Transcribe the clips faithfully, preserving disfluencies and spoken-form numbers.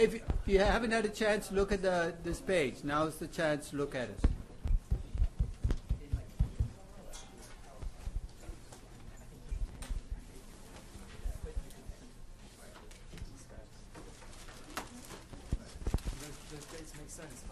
if you haven't had a chance to look at the this page, now's the chance to look at it. Those dates make sense.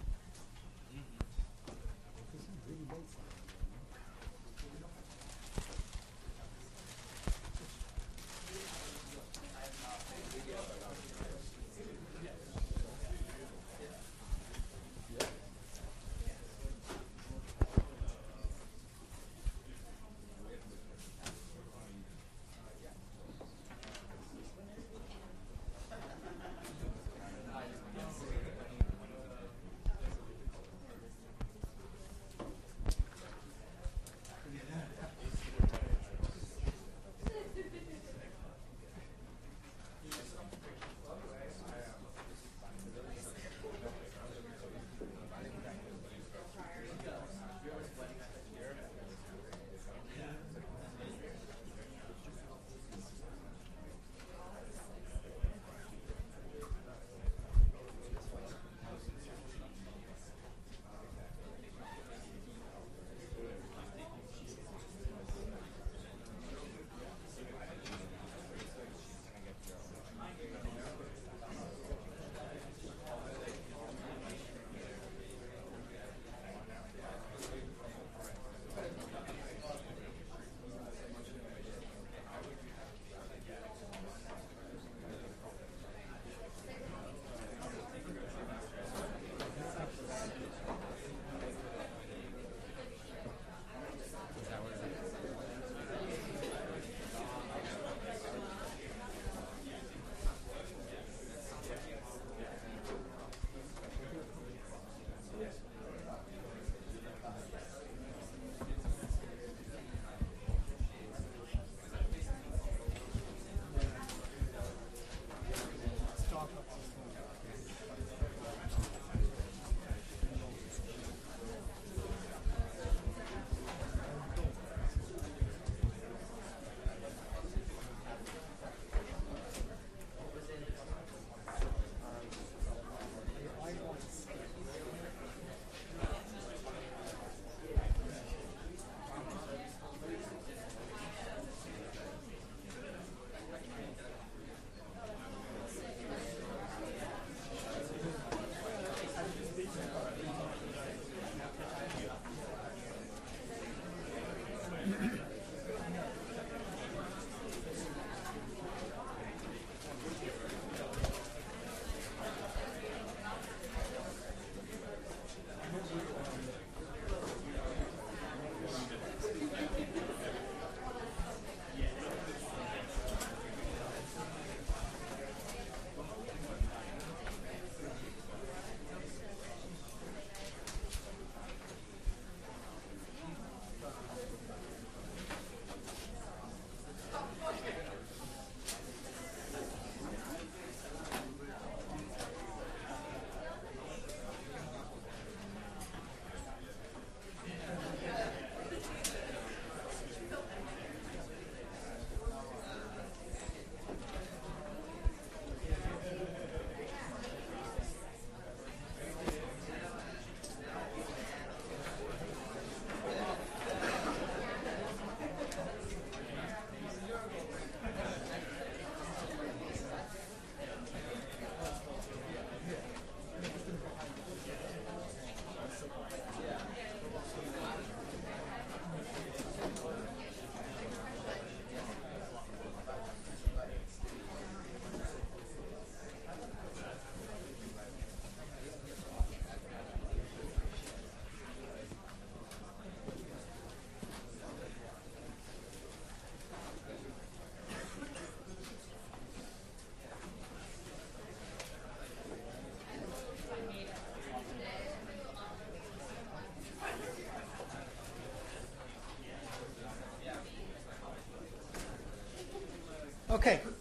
Okay.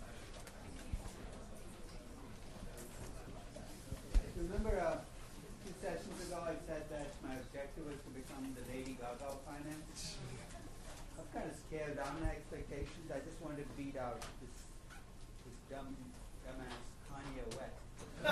Remember a few sessions ago I said that my objective was to become the Lady Gaga of finance? I've kind of scaled down my expectations. I just wanted to beat out this, this dumb, dumbass Kanye West.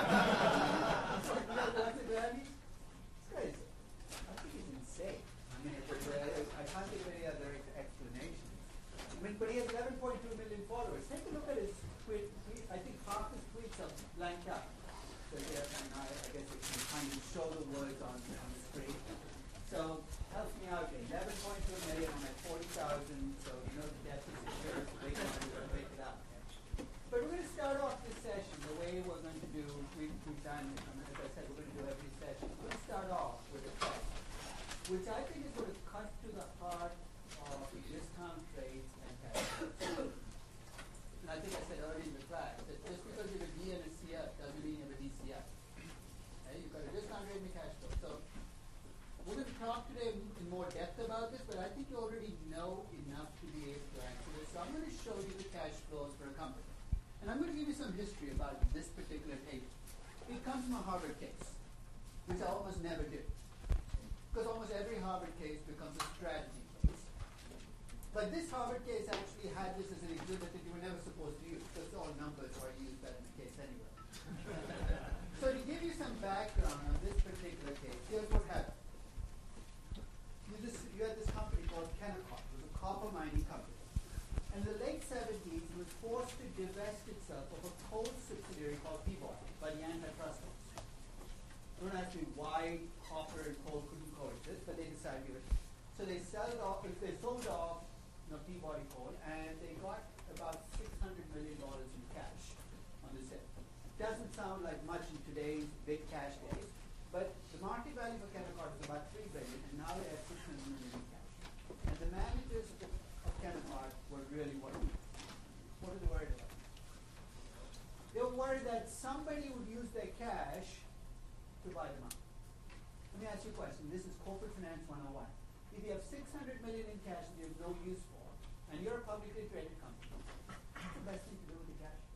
because they're, and I, I guess it can kind of show the words on, on the screen. So help me out here. eleven point two million on at forty thousand, so you know the deficit here is big and we're going to break it up. But we're going to start off this session the way we're going to do, we, we've done, um, as I said, we're going to do every session. We're going to start off with a test, which I think is going to cut to the heart of discount rates and cash flows. And I think I said earlier in the class that just because you have a D and a C F doesn't mean you have a D C F. Okay? You've got a discount rate and a cash flow. So we're going to talk today in more depth about this, but I think you already know enough to be able to answer this. So I'm going to show you the cash flows for a company. And I'm going to give you some history about this particular table. It comes from a Harvard case, which I almost never do. Because almost every Harvard case becomes a strategy case. But this Harvard case actually had this as an exhibit that you were never supposed to use, because all numbers are used that in the case anyway. So to give you some background on this particular case, here's what happened. You, just, you had this company called Kennecott. It was a copper mining company. In the late seventies, it was forced to divest itself of a coal subsidiary called Peabody by the antitrust laws. Don't ask me why copper and coal couldn't coexist, but they decided to do it. So they sold off, they sold off you know, Peabody coal, and they got about six hundred million dollars in cash on the sale. Doesn't sound like much in today's big cash days, but the market value for Kennecott is about three billion dollars, and now they have six hundred million dollars in cash. And the managers of, of Kennecott were really worried. What are they worried about? They were worried that somebody would use their cash to buy them out. Let me ask you a question. This is corporate finance one oh one. If you have six hundred million dollars in cash that you have no use for, and you're a publicly traded company, what's the best thing to do with the cash?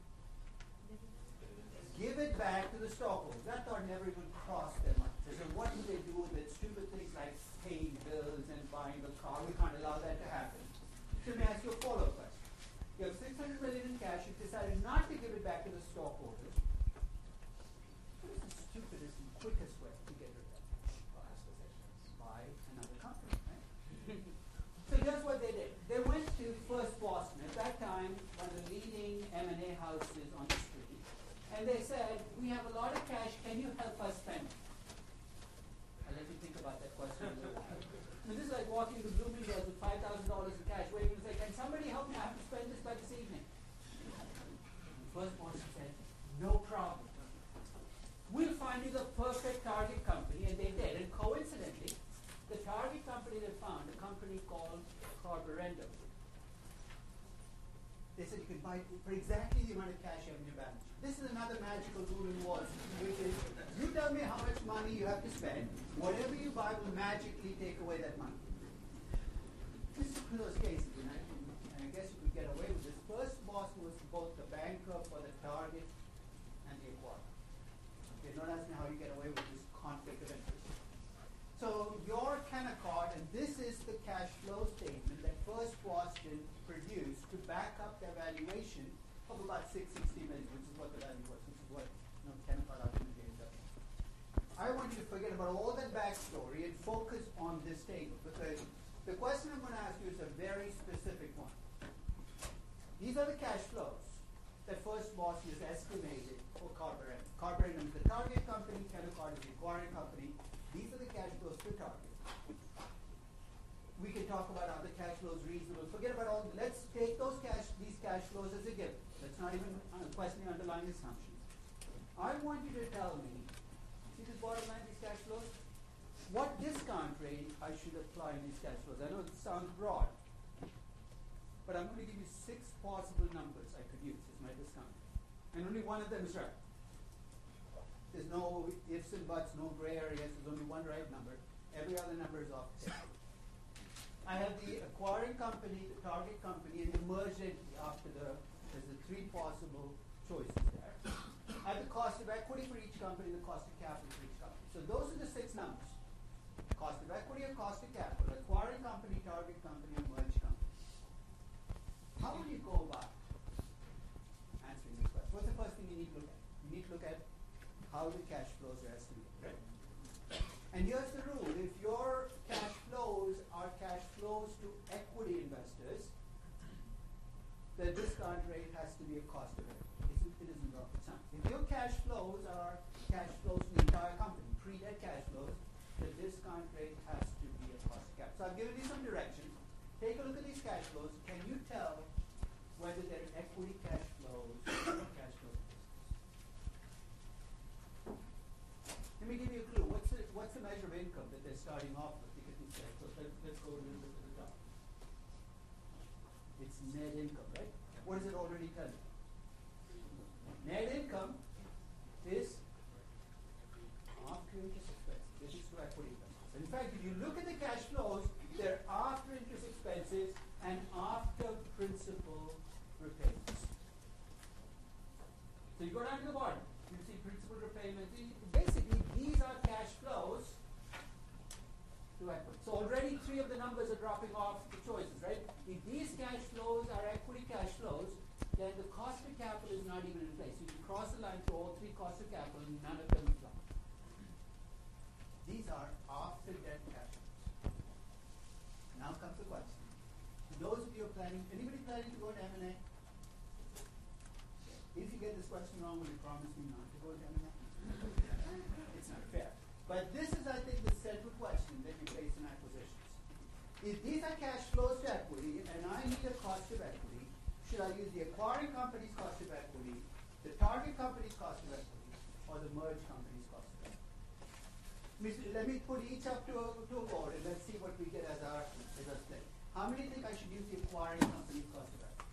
Give it back to the stockholders. That thought never even crossed their minds. They said, what do they do with it? Stupid things like paying bills and buying a car. We can't allow that to happen. So let me ask you a follow-up question. You have six hundred million dollars in cash. You've decided not to give it back to the stockholders. What is the stupidest and quickest way to get rid of that? Buy another company, right? So here's what they did. They went to First Boston, at that time one of the leading M and A houses on the street, and they said, we have a lot of cash, can you help us spend it? I'll let you think about that question a little while. I mean, this is like walking to Bloomingdale's with five thousand dollars in cash, where you're going to say, can somebody help me? I have to spend this by this evening. And First Boston said, no problem. We'll find you the perfect target company, and they did. And coincidentally, the target company they found, a company called Carborendo. They said you can buy it for exactly the amount of cash you have in your balance sheet. This is another magical rule in Wall Street, which is you tell me how much money you have to spend, whatever you buy will magically take away that money. This is one of those cases, and I, and I guess you could get away with this. First Boston was both the banker for the target and the acquirer. Okay, don't ask me how you get away with this conflict of interest. So your Kennecott, and this is the cash flow statement that First Boston produced to back up their valuation of about six hundred sixty million dollars, which is what the value was, which is what you know, Kennecott ultimately ended up. I want you to forget about all that backstory and focus on this table, because the question I'm going to ask you is a very specific one. These are the cash flows that First Boston has estimated for Carborendo. Carborendo is the target company, Kennecott is the acquiring company. These are the cash flows to target. We can talk about are the cash flows reasonable. Forget about all. Let's take those cash, these cash flows as a given. Let's not even uh, question the underlying assumptions. I want you to tell me, see this bottom line, these cash flows? What discount rate I should apply in these cash flows? I know it sounds broad, but I'm going to give you six possible numbers I could use as my discount rate. And only one of them is right. There's no ifs and buts, no gray areas. There's only one right number. Every other number is off the table. I have the acquiring company, the target company, and the merged entity after the, there's the three possible choices there. I have the cost of equity for each company, the cost of capital for each company. So those are the six numbers. Cost of equity or cost of capital, acquiring company, target company, and merged company. How will you go about answering these questions? What's the first thing you need to look at? You need to look at how the cash flows are estimated, right? And here's the rule. If your cash flows are cash flows to equity investors, the discount rate has to be a cost of equity. It's it isn't rocket science. If your cash flows are cash flows in the entire company, pre-debt cash flows, the discount rate has to be a cost of capital. So I've given you some directions. Take a look at these cash flows. Can you tell whether they're equity cash flows or cash flows? Let me give you a clue. What's the, what's the measure of income that they're starting off with? Because these cash flows. Let's, let's go a little bit to the top. It's net income, right? What does it already tell you? Net income is after interest expenses. This is to equity expenses. In fact, if you look at the cash flows, they're after interest expenses and after principal repayments. So you go down to the bottom, you see principal repayments. Basically, these are cash flows to equity. So already three of the numbers are dropping off the choices, right? If these cash flows are equity cash flows, then the cost of capital is not even in place. You can cross the line to all three costs of capital, and none of them apply. These are after debt cash flows. Now comes the question. Those of you who are planning, anybody planning to go to M and A? If you get this question wrong, will you promise me not to go to M and A? It's not fair. But this is, I think, the central question that you face in acquisitions. If these are cash flows to equity, and I need a cost of equity, should I use the acquiring company's cost of equity, the target company's cost of equity, or the merged company's cost of equity? Let me put each up to a, to a board, and let's see what we get as our, as our split. How many think I should use the acquiring company's cost of equity?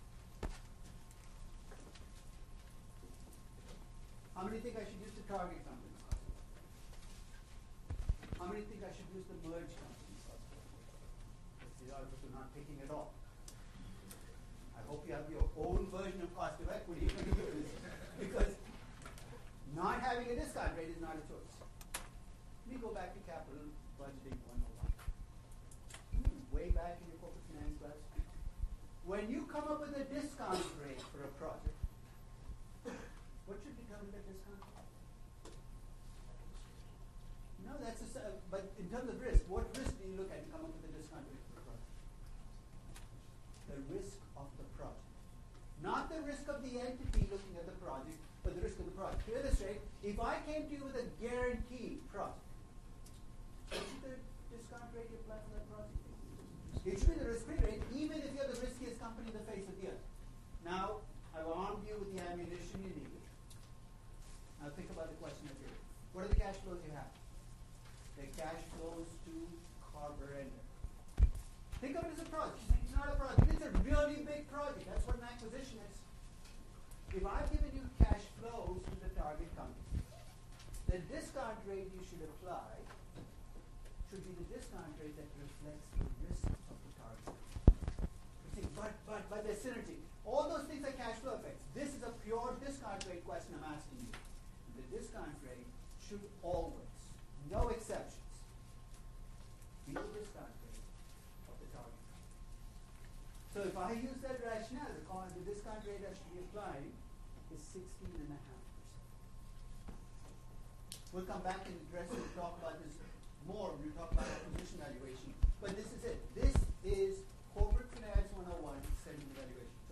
How many think I should use the target company's cost of equity? How many think I should use the merged company's cost of equity? Let's see, others are not picking at all. I hope you have your own version of cost of equity when you do this, because not having a discount rate is not a choice. Let me go back to capital budgeting one oh one. Way back in your corporate finance class. When you come up with a discount rate for a project, what should determine the discount rate? No, that's a, uh, but in terms of risk, what risk do you look at to come up with a discount rate for a project? The risk of the project. Not the risk of the entity looking at the project, but the risk of the project. To illustrate, if I came to you with a guaranteed project, what should the discount rate you apply for that project? It should be the risk-free rate, even if you're the riskiest company in the face of the earth. Now, I've armed you with the ammunition you need. Now think about the question of here. What are the cash flows you have? The cash flows to Carborender. Think of it as a project. It's not a project. It's a really big project. That's what an acquisition is. If I've given you cash flows to the target company, the discount rate you should apply should be the discount rate that reflects the risk of the target. You see, but, but, but there's synergy. All those things are cash flow effects. This is a pure discount rate question I'm asking you. The discount rate should always, no exceptions, be the discount rate of the target. So if I use that rationale, the, the discount rate that should be applied is sixteen and a half percent. We'll come back and address it and talk about this more when we talk about acquisition valuation. But this is it. This is corporate finance one oh one, setting the valuation. So,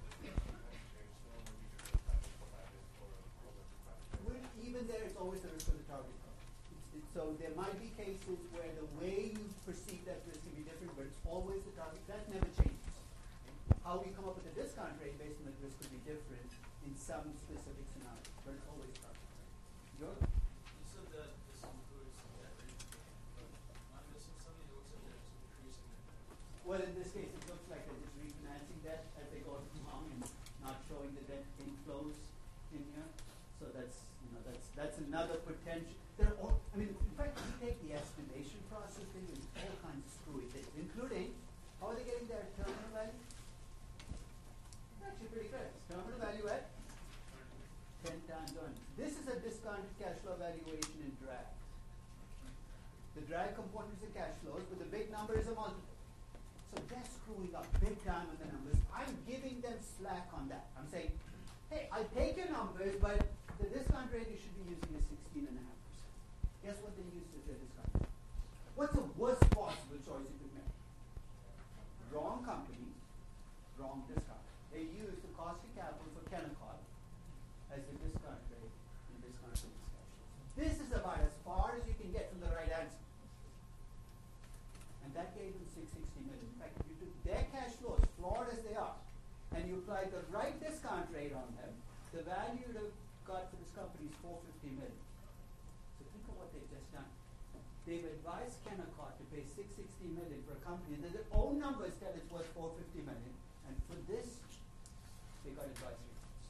well, even there, it's always the risk of the target company. It's, it's, so there might be cases where the way you perceive that risk can be different, but it's always the target. That never changes. How we come up with a discount rate based on the risk could be different in some specific scenarios, but it's always target rate. Joe? You said that this includes debt repayment, but I'm missing something. It looks like there's an increase in debt. Well, in this case, it looks like they're just refinancing debt as they go along and not showing the debt inflows in here. So that's, you know, that's that's another potential. There are all, I mean, in fact, you take the estimation process thing and all kinds of screwy things, including how are they getting their terminal value? It's actually pretty good. Terminal value at ten times earnings. This is a discounted cash flow valuation in drag. The drag component is the cash flows, but the big number is a multiple. So they're screwing up big time on the numbers. I'm giving them slack on that. I'm saying, hey, I take your numbers, but the discount rate you should be using is sixteen and a half percent. Guess what they used as their discount rate? What's the worst possible choice you could make? Wrong company, wrong discount. They used the cost of capital for Kennecott The value they've got for this company is four hundred fifty million. So think of what they've just done. They've advised Kennecott to pay six hundred sixty million for a company that their own numbers tell it's worth four hundred fifty million, and for this, they got advisory fees.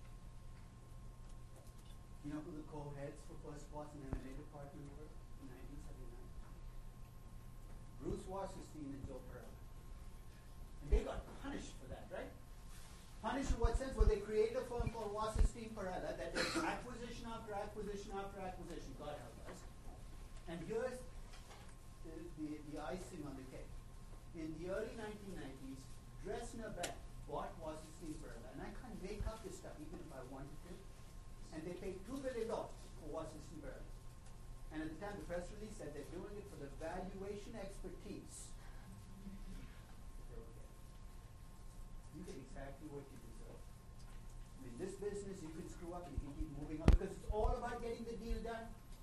You know who the co-heads for First Boston M and A department were in nineteen seventy-nine? Bruce Wasserstein and Joe Perella. And they got punished for that, right? Punished in what sense? Well, they created a firm called Wasserstein Perella that did acquisition after acquisition after acquisition, God help us. And here's the, the, the icing on the cake. In the early nineteen nineties, Dresner Bank bought Wasserstein Perella, and I can't make up this stuff even if I wanted to. And they paid two billion dollars for Wasserstein Perella. And at the time, the press release said they're doing it for the valuation expertise. You get exactly what you deserve. I mean, this business, you can screw up and you can keep moving on because it's all about getting the deal done.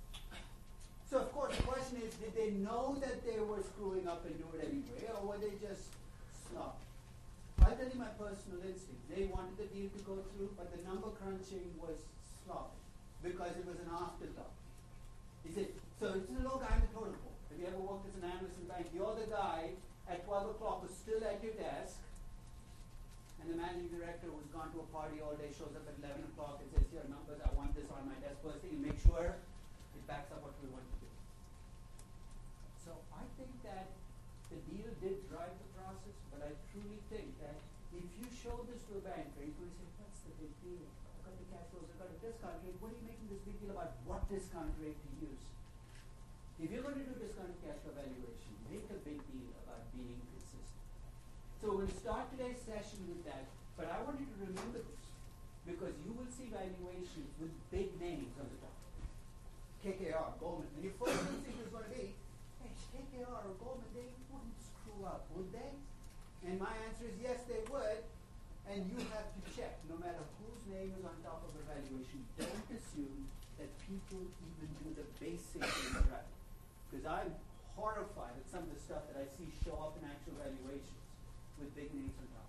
So, of course, the question is, did they know that they were screwing up and do it anyway, or were they just sloppy? I'll tell you my personal instinct. They wanted the deal to go through, but the number crunching was sloppy because it was an afterthought. He said, so it's a low guy in the totem pole. Have you ever worked as an analyst in a bank? You're the guy at twelve o'clock who's still at your desk, and the managing director who's gone to a party all day shows up at eleven o'clock and says, here are numbers, I want this on my desk first thing, and make sure it backs up what we want to do. So I think that the deal did drive the process, but I truly think that if you show this to a banker, he's going to say, what's the big deal? I've got the cash flows, I've got a discount rate. What are you making this big deal about what discount rate to use? If you're going to do discounted cash flow valuation, make a big deal about being consistent. So we'll start today's session with that, but I want you to remember this, because you will see valuations with big names on the top. K K R, Goldman. And your first instinct is going to be, hey, K K R or Goldman, they wouldn't screw up, would they? And my answer is yes, they would. And you have to check, no matter whose name is on top of a valuation, don't assume that people even do the basic things right. Because I'm horrified at some of the stuff that I see show up in actual valuations with big names on top.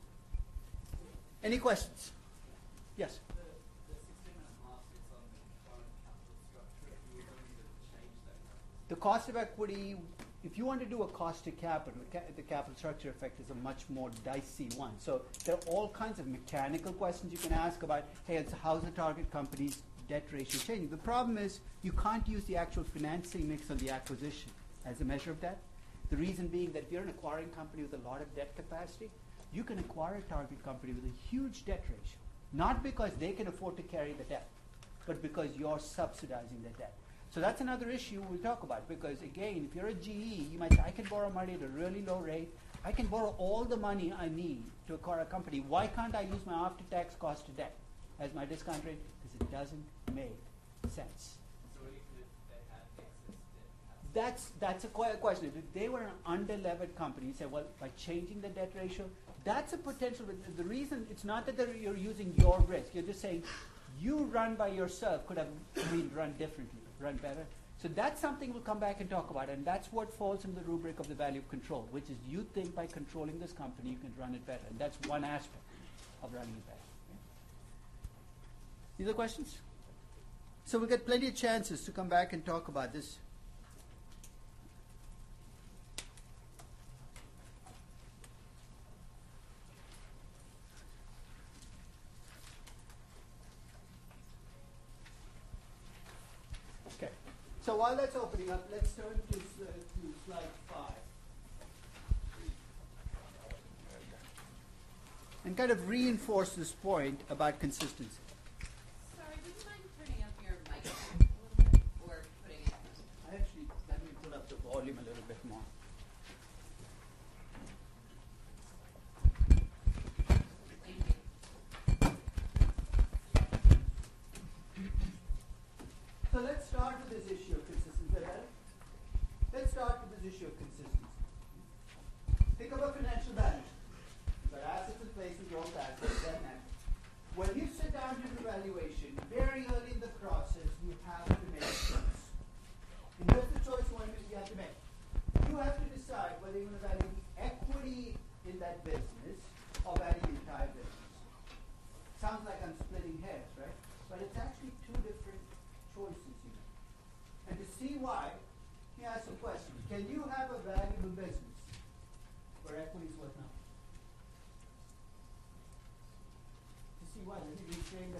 Any questions? Yes? The, the sixteen and a half is on the current capital structure. If you were going to change that capital The cost of equity, if you want to do a cost to capital, the, ca- the capital structure effect is a much more dicey one. So there are all kinds of mechanical questions you can ask about, hey, it's how's the target company's debt ratio changing? The problem is you can't use the actual financing mix on the acquisition as a measure of that. The reason being that if you're an acquiring company with a lot of debt capacity, you can acquire a target company with a huge debt ratio. Not because they can afford to carry the debt, but because you're subsidizing the debt. So that's another issue we'll talk about, because again, if you're a G E, you might say, I can borrow money at a really low rate. I can borrow all the money I need to acquire a company. Why can't I use my after-tax cost of debt as my discount rate? Because it doesn't make sense. So even if they had excess debt, That's that's a que- question. If they were an under-levered company, you say, well, by changing the debt ratio, that's a potential. The reason, it's not that they're- you're using your risk. You're just saying, you run by yourself could have been run differently, run better. So that's something we'll come back and talk about, and that's what falls in the rubric of the value of control, which is you think by controlling this company you can run it better. And that's one aspect of running it better. Any other questions? So we'll get plenty of chances to come back and talk about this. Okay. So while that's opening up, let's turn to, uh, to slide five. And kind of reinforce this point about consistency. Sorry, would you mind turning up your mic a little bit, or putting it? I actually, let me put up the volume a little bit more. Thank you. So let's start with this issue of consistency. Let's start with this issue of consistency. Think of a financial balance sheet. You've got assets in place with your own assets, that matter. When you sit down to do valuation, very early in the process, you have to make a choice. And here's the choice one you have to make. You have to decide whether you're going to value the equity in that business or value the entire business. Sounds like I'm splitting hairs, right?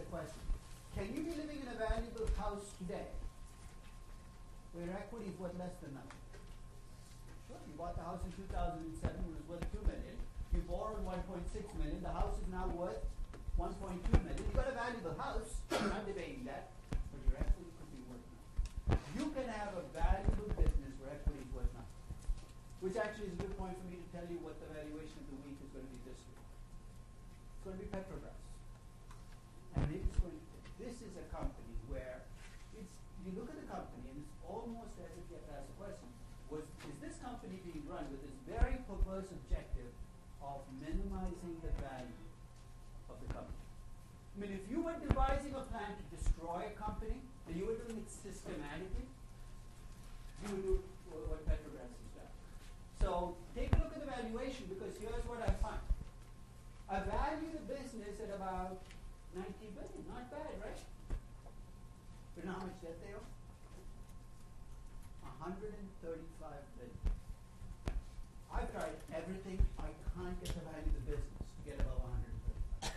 the question. Can you be living in a valuable house today where equity is worth less than nothing? Sure, you bought the house in two thousand seven when it was worth two million dollars. You borrowed one point six million dollars. The house is now worth one point two million dollars. You've got a valuable house. I'm not debating that, but your equity could be worth nothing. You can have a valuable business where equity is worth nothing. Which actually is a good point for me to tell you what the valuation of the week is going to be this week. It's going to be Petrobras. And it's going to, this is a company where it's, you look at the company and it's almost as if you have to ask the question, was, is this company being run with this very perverse objective of minimizing the value of the company? I mean, if you were devising a plan to destroy a company and you were doing it systematically, you would do what Petrobras has done. So take a look at the valuation, because here's what I find. I value the business at about ninety billion dollars. Not bad, right? But you know how much debt they owe? one hundred thirty-five billion dollars. I've tried everything. I can't get the value of the business to get above one hundred thirty-five.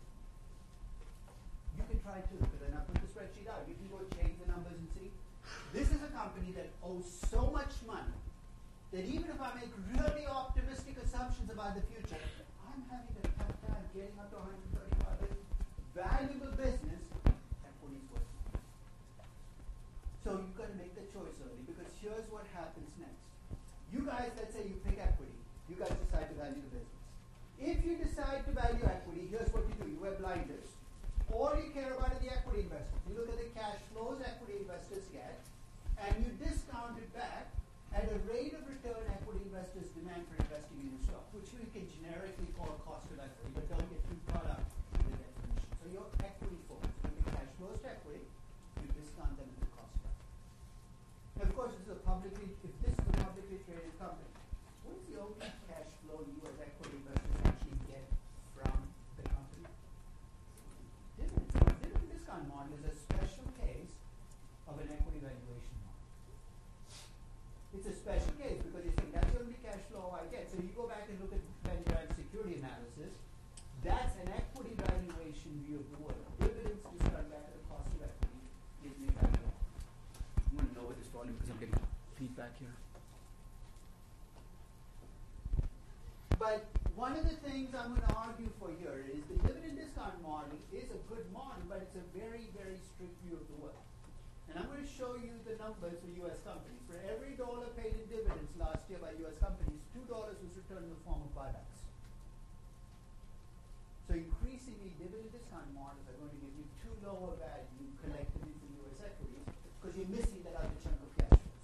You can try too, but then I put the spreadsheet out. You can go change the numbers and see. This is a company that owes so much money that even if I make really optimistic assumptions about the future, I'm having a tough time getting up to one hundred thirty-five billion dollars. Valuable business, equity's worth it. So you've got to make the choice early, because here's what happens next. You guys, let's say you pick equity. You guys decide to value the business. If you decide to value equity, here's what you do. You wear blinders. All you care about are the equity investors. You look at the cash flows equity investors get, and you discount it back at a rate of return equity investors demand for investing in your stock, which we can generically call cost of equity, but don't get too caught up in the definition. So your equity focus, when the cash flows to equity, you discount them at the cost of equity. Now, of course, this is a publicly, if this is a publicly traded company, what is the only cash flow you as equity investors actually get from the company? Dividends. The dividend discount model is a special case of an equity valuation model. It's a special case because you think that's the only cash flow I get. So you go back and look at Venn diagram security analysis. That's an equity valuation view of the world. Dividends discount back at the cost of equity is the value. I'm going to lower this volume because I'm getting feedback here. But one of the things I'm going to argue for here is the dividend discount model is a good model, but it's a very, very strict view of the world. And I'm going to show you the numbers for U S companies. For every dollar paid in dividends last year by U S companies, two dollars was returned in the form of buybacks. So increasingly, dividend discount models are going to give you too low a value collectively for U S equities because you're missing that other chunk of cash flows.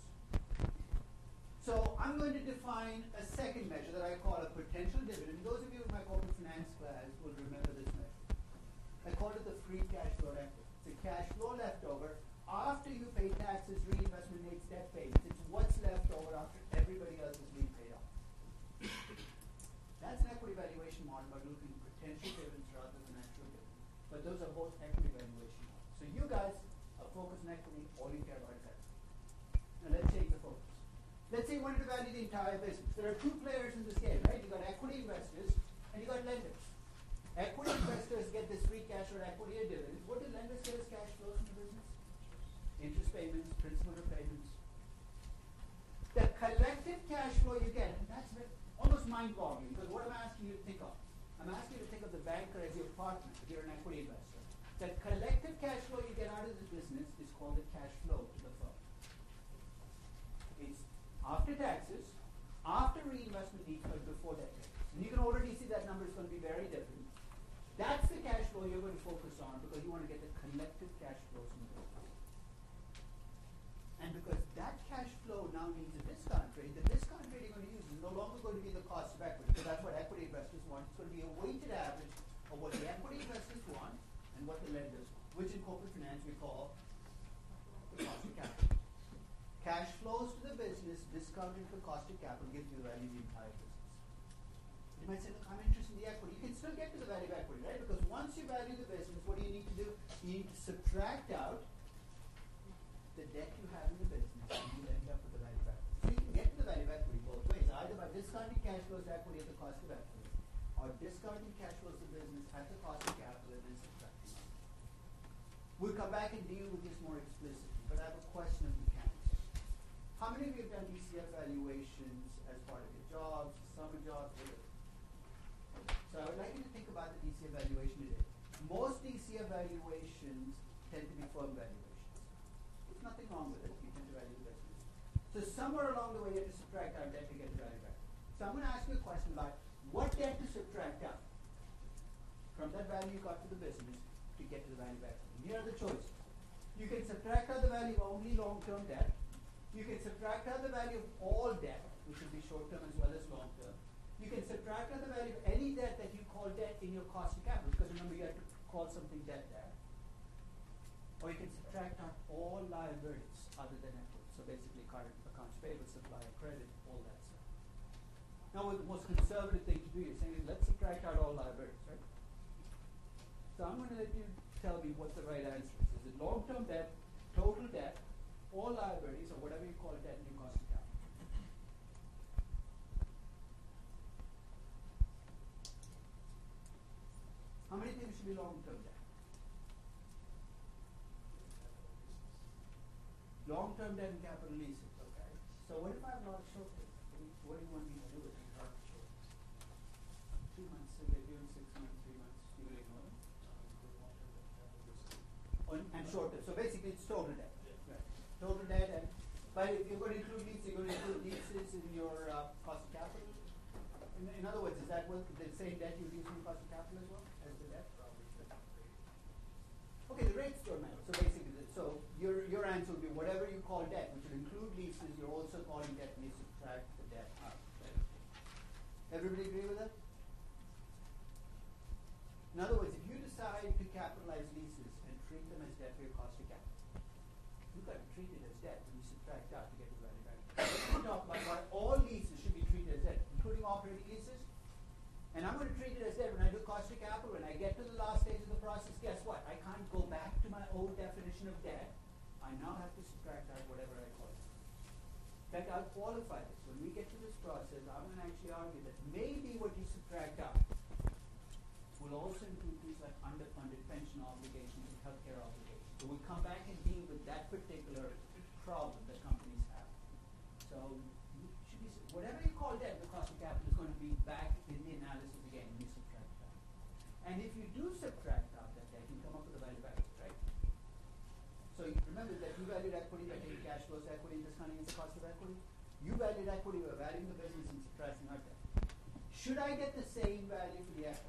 So I'm going to define a second measure that I call a potential dividend. Those of you in my corporate finance class will remember this measure. I call it the free cash flow equity. It's a cash flow left over after you pay taxes, reinvestment makes debt payments. It's what's left over after everybody else is being paid off. That's an equity valuation model by looking at potential dividends rather than actual dividends. But those are both equity valuation models. So you guys are focused on equity, all you care about is equity. Now let's change the focus. Let's say you wanted to value the entire business. There are two players in this game, right? You've got equity investors and you've got lenders. Equity investors get this free cash or equity or dividends. What do lenders get as cash flows from the business? Interest payments, principal repayments. The collective cash flow you get, and that's almost mind-boggling, because what I'm asking you to think of, I'm asking you to think of the banker as your partner if you're an equity investor. The collective cash flow you get out of the business is called the cash flow to the firm. It's after taxes, after reinvestment needs, but before that. And you can already see that number is going to be very different. That's the cash flow you're going to focus on because you want to get the collective cash flows from the business. And because that cash flow now means a discount rate, the discount rate you're going to use is no longer going to be the cost of equity, because that's what equity investors want. It's going to be a weighted average of what the equity investors want and what the lenders want, which in corporate finance we call the cost of capital. Cash flows to the business discounted for cost of capital gives you the value of the entire business. You might say, look, I'm interested in the equity. You can still get to the value of equity, right? Because once you value the business, what do you need to do? You need to subtract out the debt you have in the business, and you end up with the value of equity. So you can get to the value of equity both ways, either by discounting cash flows to equity at the cost of equity, or discounting cash flows to business at the cost of capital and then subtracting out. We'll come back and deal with this more explicitly, but I have a question of mechanics. How many of you have done D C F valuations as part of your jobs, summer jobs, whatever? So I would like you to think about the D C F valuation today. Most D C F valuations tend to be firm valuations. There's nothing wrong with it. You tend to value the business. So somewhere along the way, you have to subtract out debt to get the value back. So I'm going to ask you a question about what debt to subtract out from that value you got for the business to get to the value back. And here are the choices. You can subtract out the value of only long-term debt. You can subtract out the value of all debt, which would be short-term as well as long-term. You can subtract out the value of any debt that you call debt in your cost of capital, because remember you have to call something debt there. Or you can subtract out all liabilities other than equity. So basically current accounts payable, supply, credit, all that stuff. Now what the most conservative thing to do is saying, let's subtract out all liabilities, right? So I'm going to let you tell me what the right answer is. Is it long-term debt, total debt, all liabilities, or whatever you call debt in your cost of capital? How many things should be long-term debt? Long-term debt and capital leases, okay. So what if I have a lot of short-term? What do you want me to do with it? Two months, so they're doing six months, three months, you will ignore them? On, and short-term, so basically it's total debt. Yeah. Right. Total debt, and but if you're going to include leases, you're going to include leases in your uh, cost of capital? In, in other words, is that what the same debt you use in cost of capital as well as the debt? Okay, the rates don't matter. So basically, the, so your your answer would be whatever you call debt, which would include leases, you're also calling debt, and you subtract the debt out. Right? Everybody agree with that? In other words, if you decide to capitalize leases and treat them as debt for your cost of capital, you've got to treat it as debt when you subtract out to get the value back. We talk about why all leases should be treated as debt, including operating leases. And I'm going to treat it as debt when I do cost of capital. When I get to the last stage of the process, guess what? I can't go back to my old definition of debt. I now have to subtract out whatever I call it. In fact, I'll qualify this. When we get to this process, I'm going to actually argue that maybe what you subtract out will also include things like underfunded pension obligations and healthcare obligations. So we'll come back and deal with that particular problem that companies have. So should be, whatever you call debt, the cost of capital is going to be back in the analysis again when you subtract out. And if you do subtract out that debt, you come up with a value back, right? So you remember that you valued equity by taking cash flows equity and discounting as the cost of equity. You valued equity by valuing the business and subtracting out debt. Should I get the same value for the equity?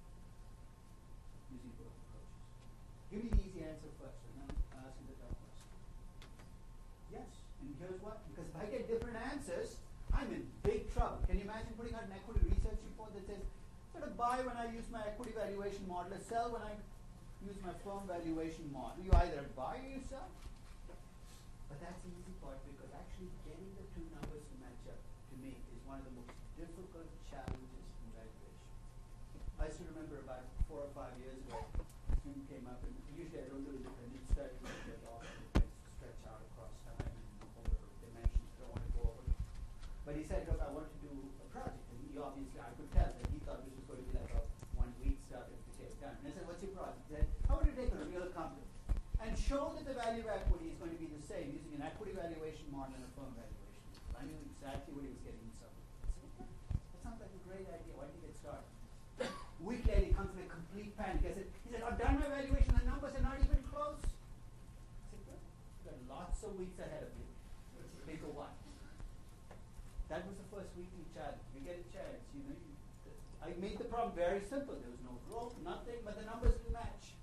Using both approaches. Give me the easy answer first, and then I'll ask you the tough question. Yes, and here's what. Because if I get different answers, I'm in big trouble. Can you imagine putting out an equity research report that says, sort of buy when I use my equity valuation model, or sell when I use my firm valuation model. You either buy or you sell. But that's the easy part, because actually getting the two numbers to match up, to me, is one of the most difficult challenges in valuation. I still remember about four or five years ago, a student came up, and usually I don't do independent studies, but often stretch out across time and over dimensions, don't want to go over. But he said, look, I want to do a project, and he obviously, I could tell that he thought this was going to be like a one-week stuff to get done. And I said, what's your project? He said, I want to take a real company and show that the value of equity is going to be the same using an equity valuation model and a firm valuation model. I knew exactly what he was getting himself into. I said, okay, that sounds like a great idea. Why did you get started? A week later, he comes with a complete panic. I said, he said, I've done my valuation. The numbers are not even close. I said, good. You've got lots of weeks ahead of you. Pick a one. That was the first weekly challenge. We get a chance, you know. You, I made the problem very simple. There was no growth, nothing, but the numbers didn't match.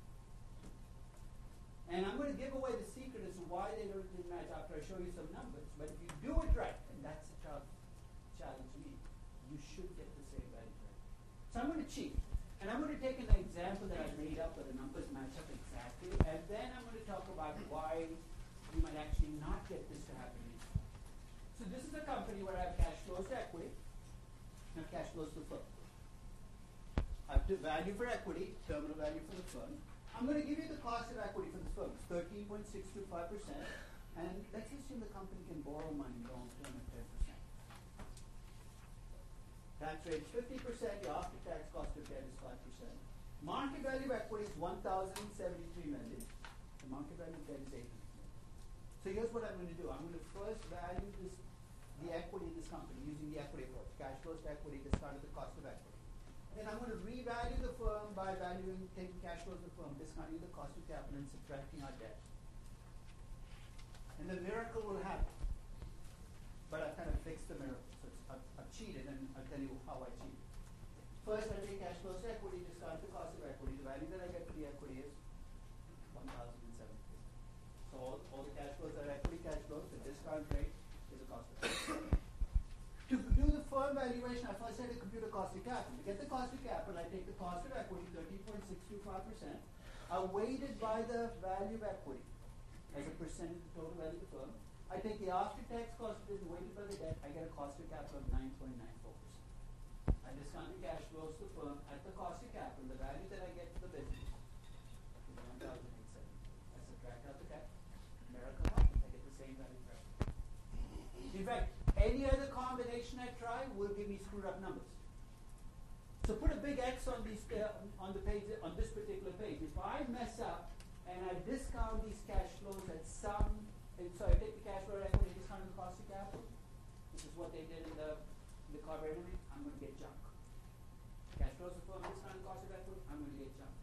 And I'm going to give away the secret as to why they didn't match after I show you some numbers. But if you do it right, and that's a tough challenge to me, you should get the same value right. So I'm going to cheat. And I'm going to take an example that I made up where the numbers match up exactly. And then I'm going to talk about why you might actually not get this to happen. So this is a company where I have cash flows to equity, and cash flows to firm. I have the value for equity, terminal value for the firm. I'm going to give you the cost of equity for the firm. It's thirteen point six two five percent, and let's assume the company can borrow money long term at ten percent. Tax rate is fifty percent. Your after-tax cost of debt is five percent. Market value of equity is one thousand seventy-three million. market value of debt is eight hundred million. So here's what I'm going to do. I'm going to first value this, the equity in this company using the equity approach. Cash flows to equity discounted the cost of equity. Then I'm going to revalue the firm by valuing, taking cash flows of the firm, discounting the cost of capital and subtracting our debt. And the miracle will happen. But I've kind of fixed the miracle. So it's, I've, I've cheated, and I'll tell you how I cheated. First, I take cash flows to equity, discount the cost of equity. The value that I get for the equity is one thousand seventy. So all, all the cash flows are equity cash flows. The discount rate is the cost of equity. To do the firm valuation, I first had to compute the cost of capital. To get the cost of capital, I take the cost of equity, thirteen point six two five percent, are weighted by the value of equity as a percentage of the total value of the firm. I take the after-tax cost of this weighted by the debt, I get a cost of capital of nine point nine four percent. I discount the cash flows to the firm at the cost of capital, the value that I get for the business is one thousand eight hundred seventy. I subtract out the debt. Miracle happens, I get the same value for equity. In fact, any other combination I try will give me screwed up numbers. So put a big X on these uh, on the page on this particular page. If I mess up and I discount these cash flows at some, and so I take the cash flow equity, discount the cost of capital, which is what they did in the in the carburetor, I'm going to get junk. Cash flows of firm, discount the cost of equity, I'm going to get junk.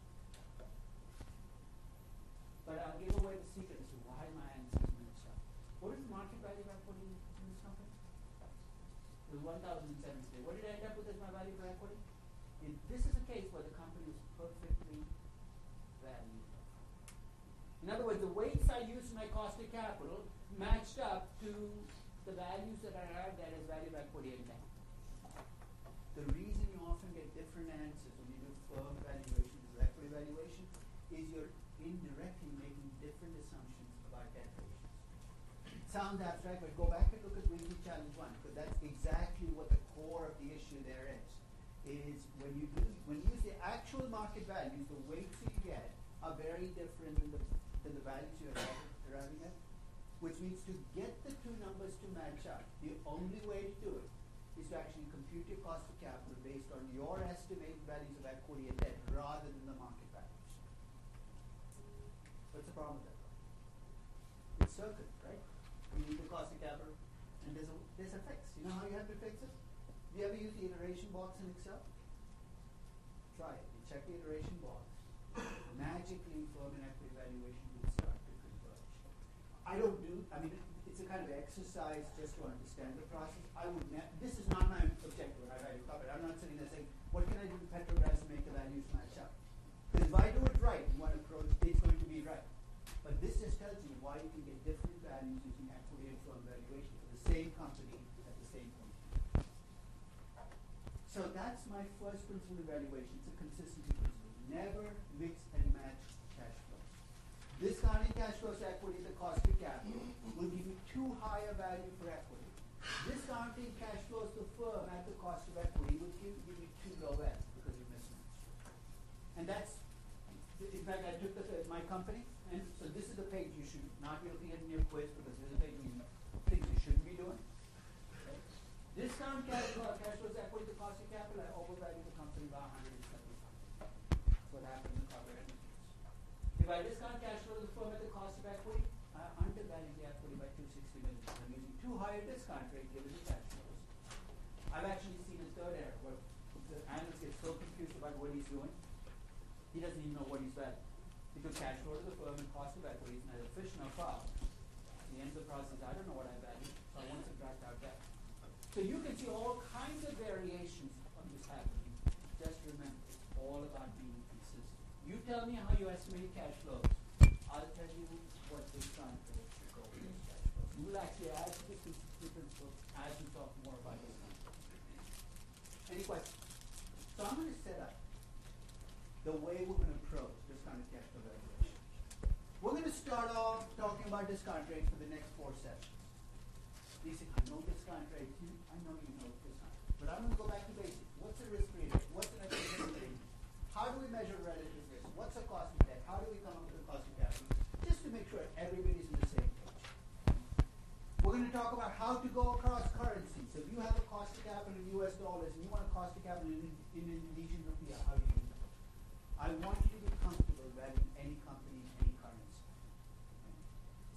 But I'll give away the secret as to why my answers mixed up. What is the market value of equity in this company? It was one thousand seventy. What did I end up with as my value for equity? And this is a case where the company was perfectly valued. In other words, the weights I used in my cost of capital matched up to the values that I had that as value of equity in debt. The reason you often get different answers when you do firm valuation versus equity valuation is you're indirectly making different assumptions about debt ratios. Sounds abstract, but go back and look at Weekly Challenge one, because that's exactly what the core of the issue there is. Is when you do, when you use the actual market values, the weights you get are very different than the than the values you're arriving at, which means to get the two numbers to match up, the only way to do it is to actually compute your cost of capital based on your estimated values of equity and debt rather than the market values. What's the problem with that? It's circuit, right? You need the cost of capital, and there's a there's a fix. You know how you have to fix it? Do you ever use the iteration box in Excel? Try it. You check the iteration box. Magically, firm and equity valuation will start to converge. I don't do. I mean, it's a kind of exercise just to understand the process. I would. Ne- this is not my objective when I write a copy. I'm not sitting there saying, "What can I do to Petrobras to make the values match up?" Because if I do it right in one approach, it's going to be right. But this just tells you why you can get different values using equity and firm valuation for the same company at the same point. So that's my first principle evaluation. It's a consistency principle. Never mix and match cash flows. Discounting cash flows to equity at the cost of capital will give you too high a value for equity. Discounting cash flows to firm at the cost of equity will give, give you too low value because you mismatch. And that's, in fact, I took the, my company, and so this is the page you should not be looking at in your quiz because this is a page you things you shouldn't be doing. Okay? Discount cash flow, cash flows equity to cost of capital, I overvalue the company by one hundred seventy-five. That's what happened in the carburetor case. If I discount cash flow to the firm at the cost of equity, I undervalue the equity by two hundred sixty million. I'm using too high a discount rate given the cash flows. I've actually seen a third error where the analyst gets so confused about what he's doing, he doesn't even know what he's valuing. He took cash flow to the firm and cost of equity is neither fish nor fowl. At the end of the process, I don't know what I value, so I want to subtract out that. So you can see all kinds of variations on this happening. Just remember, it's all about being consistent. You tell me how you estimate cash flows. I'll tell you what discount rate to go with those cash flows. We'll actually add to the consistency principle as we talk more about this. Any questions? So I'm going to set up the way we're going to approach discounted cash flow valuation. We're going to start off talking about discount rates for the next four sessions. You say, I know discount rates. I know you know discount rates. But I'm going to go back to basics. What's the risk-free rate? What's the net rate? How do we measure relative risk? What's the cost of debt? How do we come up with the cost of capital? Just to make sure everybody's on the same page. We're going to talk about how to go across currencies. So if you have a cost of capital in U S dollars and you want a cost of capital in, in Indonesian rupiah, how do you do that? I want you to be comfortable valuing any company in any currency.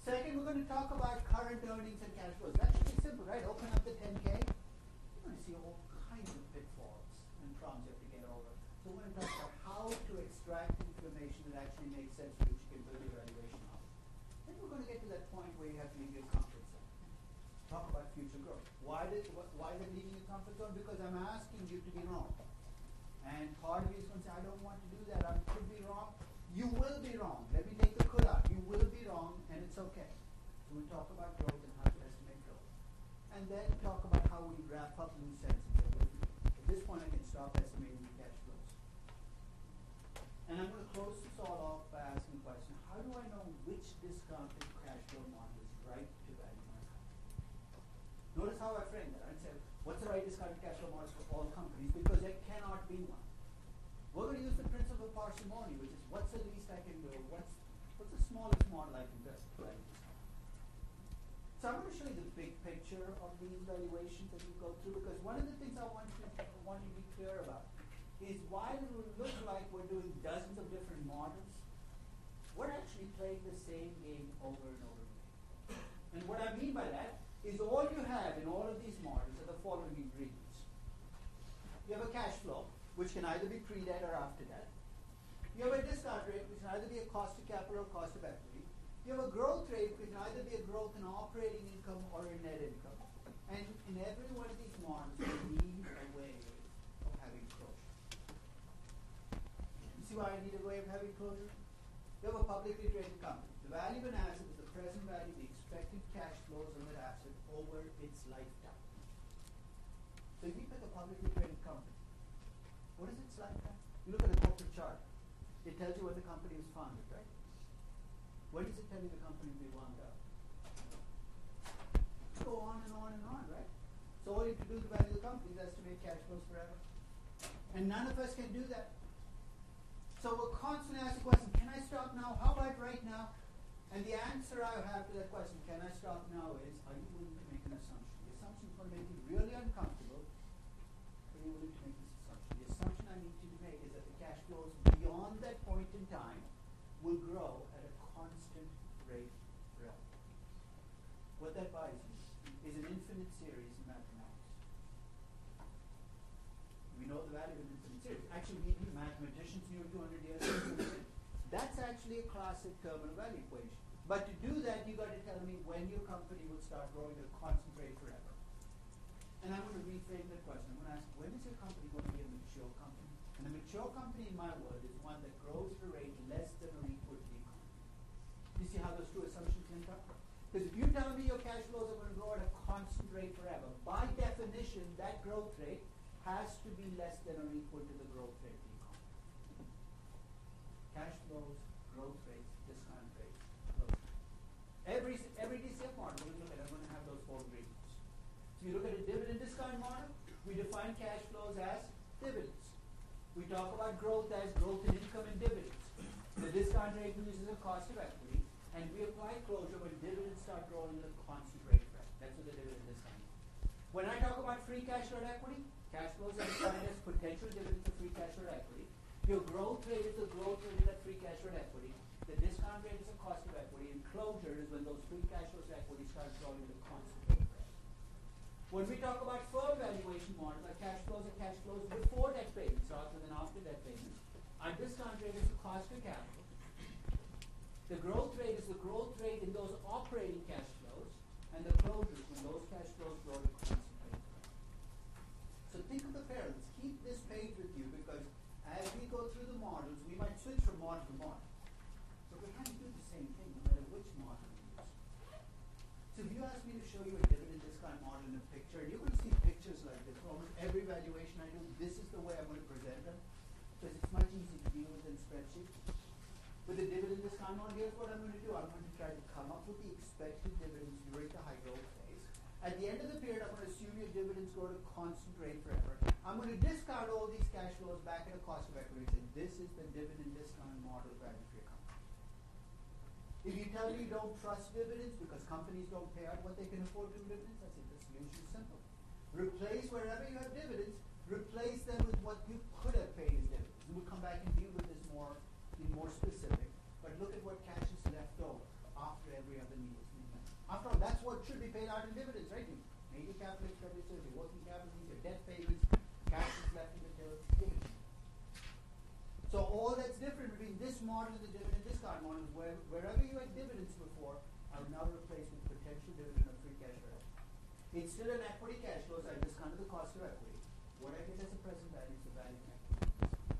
Second, we're going to talk about current earnings and cash flows. That should be simple, right? Open up the ten K. You're going to see all kinds of pitfalls and problems you have to get over. So we're going to talk about how to extract information that actually makes sense for which you can build your valuation on. Then we're going to get to that point where you have to leave your comfort zone. Talk about future growth. Why did wh- why is it leaving your comfort zone? Because I'm asking you to be wrong. And part of you is going to say, I don't want to do that. I could be wrong. You will be wrong. Let me take the could out. You will be wrong, and it's okay. So we talk about growth and how to estimate growth. And then talk about how we wrap up loose ends and say, well, at this point I can stop estimating the cash flows. And I'm going to close this all off by asking the question, how do I know which discounted cash flow model is right to value my company? Notice how I framed that. I said, what's the right discounted cash flow model for all companies? Because there cannot be one. We're going to use the principle of parsimony, which is what's the least I can do, what's what's the smallest model I can best value this on. So I'm going to show you the big picture of these valuations that we go through, because one of the things I want you to, want you to be clear about is while it will look like we're doing dozens of different models, we're actually playing the same game over and over again. And what I mean by that is all you have in all of these models are the following ingredients. You have a cash flow, which can either be pre-debt or after debt. You have a discount rate, which can either be a cost of capital or cost of equity. You have a growth rate, which can either be a growth in operating income or in net income. And in every one of these models, you need a way of having closure. You see why I need a way of having closure? You have a publicly traded company. The value of an asset is the present value of the expected cash flows of that asset over its lifetime. So if you pick a publicly traded company, what is its lifetime? You look at the corporate chart. It tells you when the company was founded, right? When does it tell you the company will be wound up? Go on and on and on, right? So all you have to do to value the company is estimate cash flows forever. And none of us can do that. So we're constantly asking the question, can I stop now? How about right now? And the answer I have to that question, can I stop now, is, are you willing to make an assumption? The assumption is going to make you really uncomfortable. Are you willing to make this assumption? The assumption I need you to make is that the cash flows beyond that point in time will grow at a constant rate forever. What that buys you is an infinite series in mathematics. We know the value of an infinite series. Actually, we we mathematicians knew two hundred years ago. That's actually a classic terminal value equation. But to do that, you got to tell me when your company will start growing at a constant rate forever. And I'm going to reframe that question. I'm going to ask, when is your company going to be a mature company? And a mature company in my world is one that grows at a rate less than or equal to the economy. You see how those two assumptions link up? Because if you tell me your cash flows are going to grow at a constant rate forever, by definition, that growth rate has to be less than or equal to the growth rate of the economy. Cash flows, growth rates, discount rates, growth rates. Every, every D C F model we look at, I'm going to have those four ingredients. So you look at a dividend discount model, we define cash flows as dividends. We talk about growth as growth in income and dividends. The discount rate uses a cost of equity, and we apply closure when dividends start growing at a constant rate. That's what the dividend discount is. When I talk about free cash flow equity, cash flows are defined as potential dividends of free cash flow equity. Your growth rate is the growth rate of that free cash flow equity. The discount rate is the cost of equity, and closure is when those free cash flows equity start growing at a constant rate. When we talk about firm valuation models, our cash flows are cash flows before debt payments rather than after debt payments. Our discount rate is the cost of capital. The growth rate is the growth rate in those operating cash flows, and the closure is when those cash flows grow at a constant rate. So think of the parallels. Keep this page with you, because as we go through the models, we might switch from model to model. But we're trying to do the same thing no matter which model we use. So if you ask me to show you a dividend discount model in a picture, you're going to see pictures like this. For almost every valuation I do, this is the way I'm going to present them, because it's much easier to deal with than spreadsheets. With the dividend discount model, here's what I'm going to do. I'm going to try to come up with the expected dividends during the high growth phase. At the end of the period, I'm going to assume your dividends grow at a constant rate forever. I'm going to discount all these cash flows back at a cost of equity and say, this is the dividend discount model value for your company. If you tell me you don't trust dividends because companies don't pay out what they can afford to dividends, I say the solution is simple. Replace wherever you have dividends, replace them with what you could have paid as dividends. And we'll come back and deal with this more in more specific. But look at what cash is left over after every other need is that's what should be paid out in dividends, right? You made your capital expenditures, your working capital needs, your debt payments, cash is left in the till, dividends. So all that's different between this model and the dividend discount model is where wherever you had dividends before, I will now replace with potential dividend of free cash flow. It's still an equity cash flow, so I discounted the cost of equity. What I get as a present value is the value in equity.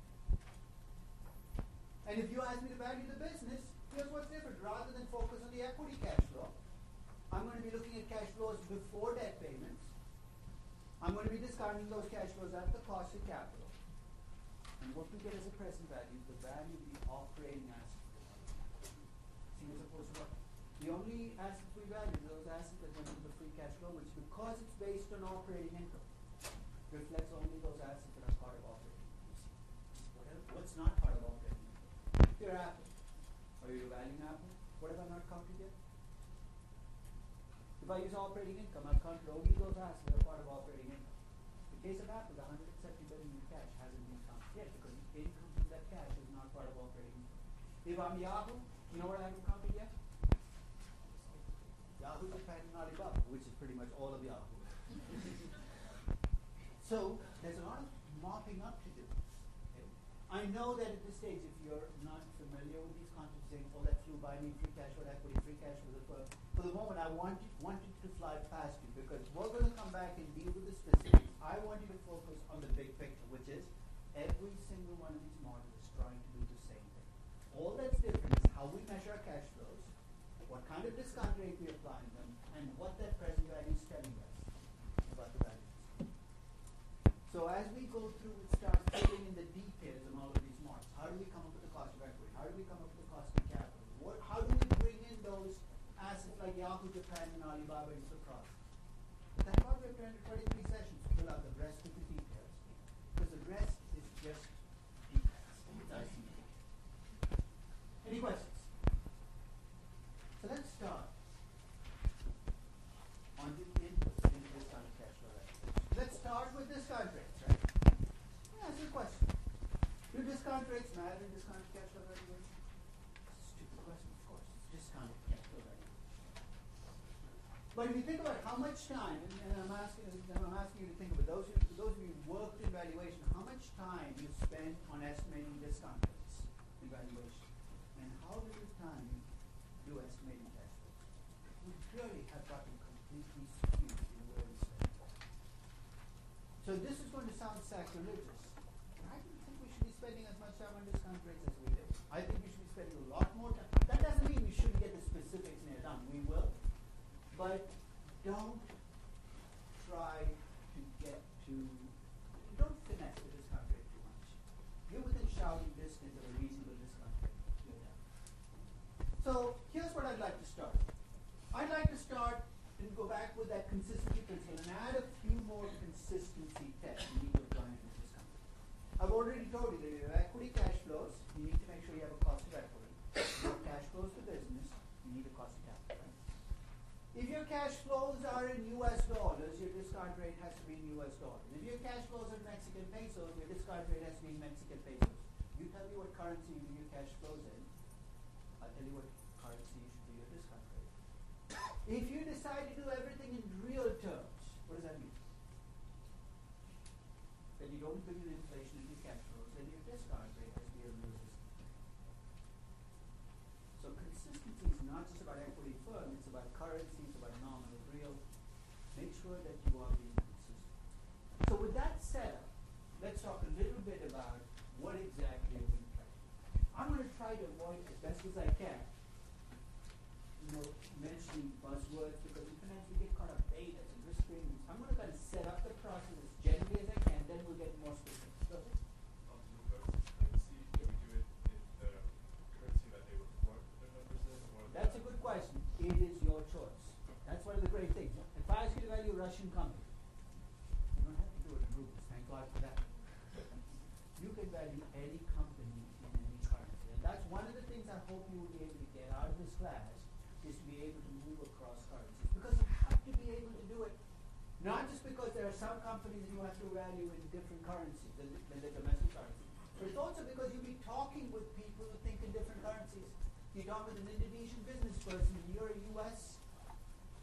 And if you ask me to value the business, here's what's different. Rather than focus on the equity cash flow, I'm going to be looking at cash flows before debt payments. I'm going to be discounting those cash flows at the cost of capital. And what we get as a present value is the value of the operating asset. See, as opposed to what? The only assets we value are those assets that went into the free cash flow, which because it's based on operating income, reflects only those assets that are part of operating income. What else? What's not part of operating income? Your Apple. Are you valuing Apple? What have I not counted yet? If I use operating income, I've counted only those assets that are part of operating income. In the case of Apple, the one hundred seventy billion in cash hasn't been counted yet because the income from that cash is not part of operating income. If I'm Yahoo, you know what I haven't counted yet? Yahoo, Japan, and Alibaba, which is pretty much all of Yahoo. So there's a lot of mopping up to do. Okay? I know that at this stage, if you're not familiar with these concepts, saying, oh, that flew by me, free cash flow, equity, free cash flow, for, for the moment, I want you, wanted to fly past you because we're going to come back and deal with the specifics. I want you to focus on the big picture, which is every single one of these models is trying to do the same thing. All that's different is how we measure our cash flows, what kind of discount rate we apply in them, and what that present value is telling us about the values. So as we go through and start filling in the details on all of these models, how do we come up with the cost of equity? How do we come up with the cost of capital? What, how do we bring in those assets like Yahoo, Japan, and Alibaba into the process? That's why we have two hundred twenty-three sessions to fill out the rest of the details. Because the rest is just details. It's I C T. Any questions? So let's start on the inputs in this kind of cash flow record. Let's start with discount rates, right? Yeah, that's a good question. Do discount rates matter in discounted cash flow valuation? Stupid question, of course. It's discounted cash flow valuation. But if you think about how much time, and, and I'm asking, and I'm asking you to think about those who, those of you who worked in valuation, how much time you spent on estimating discount rates in valuation, and how little time you do estimating cash flows. We really have gotten completely skewed in where we spend. So this is going to sound sacrilegious. I don't think we should be spending as much time on discount rates as we do. I think we should be spending a lot more time. That doesn't mean we shouldn't get the specifics nailed down. We will. But don't try to get to, don't finesse the discount rate too much. You're within shouting distance of a reasonable discount rate. You're done. So here's what I'd like to start. I'd like to start and go back with that consistency principle and add a few more consistency tests you need to apply in this discount rate. I've already told you that if you have equity cash flows, you need to make sure you have a cost of equity. If you have cash flows to business, you need a cost of capital. Right? If your cash flows are in U S dollars, your discount rate has to be in U S dollars. If your cash flows are in Mexican pesos, your discount rate has to be in Mexican pesos. You tell me what currency you do your cash flows in, I'll tell you what currency you should do your discount rate. If you decide to do everything in real terms, what does that mean? Then you don't build inflation into your cash flows, then your discount rate has to be a real discount. So consistency is not just about equity firm, it's about currency, it's about nominal real. Make sure that you are being consistent. So with that said, let's talk a little bit about what exactly are we trying to do. I'm going to try to avoid as best as I can, you know, mentioning buzzwords because in finance we get caught up betas and risk premiums. I'm going to kind of set up the process as gently as I can, then we'll get more specific. Go ahead. Currency, do we do it in the currency that they report their numbers in? Or That's a good question. It is your choice. That's one of the great things. If I ask you to value a Russian company, you don't have to do it in rubles. Thank God for that. You can value any company in any currency. And that's one of the things I hope you will be able to get out of this class is to be able to move across currencies. Because you have to be able to do it. Not just because there are some companies that you have to value in different currencies than, than the domestic currency. But it's also because you'll be talking with people who think in different currencies. You talk with an Indonesian business person, and you're a U S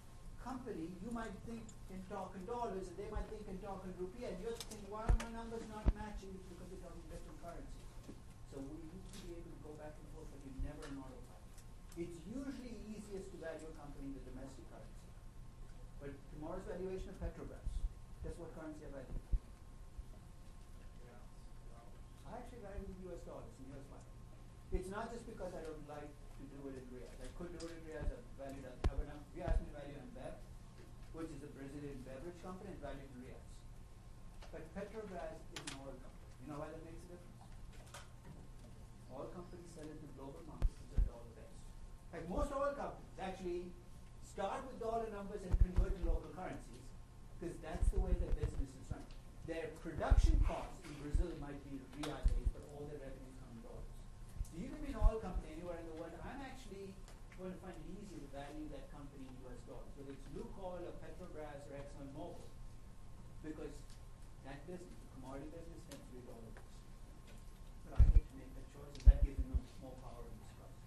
company, you might think in talk in dollars, and they might think in talk in rupee, and you're thinking, why are my numbers not matching? It's because they're talking different currencies. So we need to be able to go back and forth, but you never in autopilot. It's usually easiest to value a company in the domestic currency. But tomorrow's valuation of Petrobras, guess what currency I value? Yeah. Wow. I actually value in U S dollars, and here's why. It's not just because I don't like to do it in reals. I could do it in reals, I've valued it. If you ask me to value in Bev, which is a Brazilian beverage company, it's valued in reals. But Petrobras is an oil company. You know why that makes a difference? Oil companies sell into global markets, which are dollar based. Like most oil companies actually start with dollar numbers and convert to local currencies, because that's the way their business is run. Their production costs in Brazil might be real based, but all their revenues come in dollars. So you can be an oil company anywhere in the world. I'm actually going to find it easier to value that company in U S dollars, whether it's Lukoil or Petrobras or ExxonMobil, because that business, the commodity business, tends to be dollar based. But I get to make that choice, and that gives me more power in this process.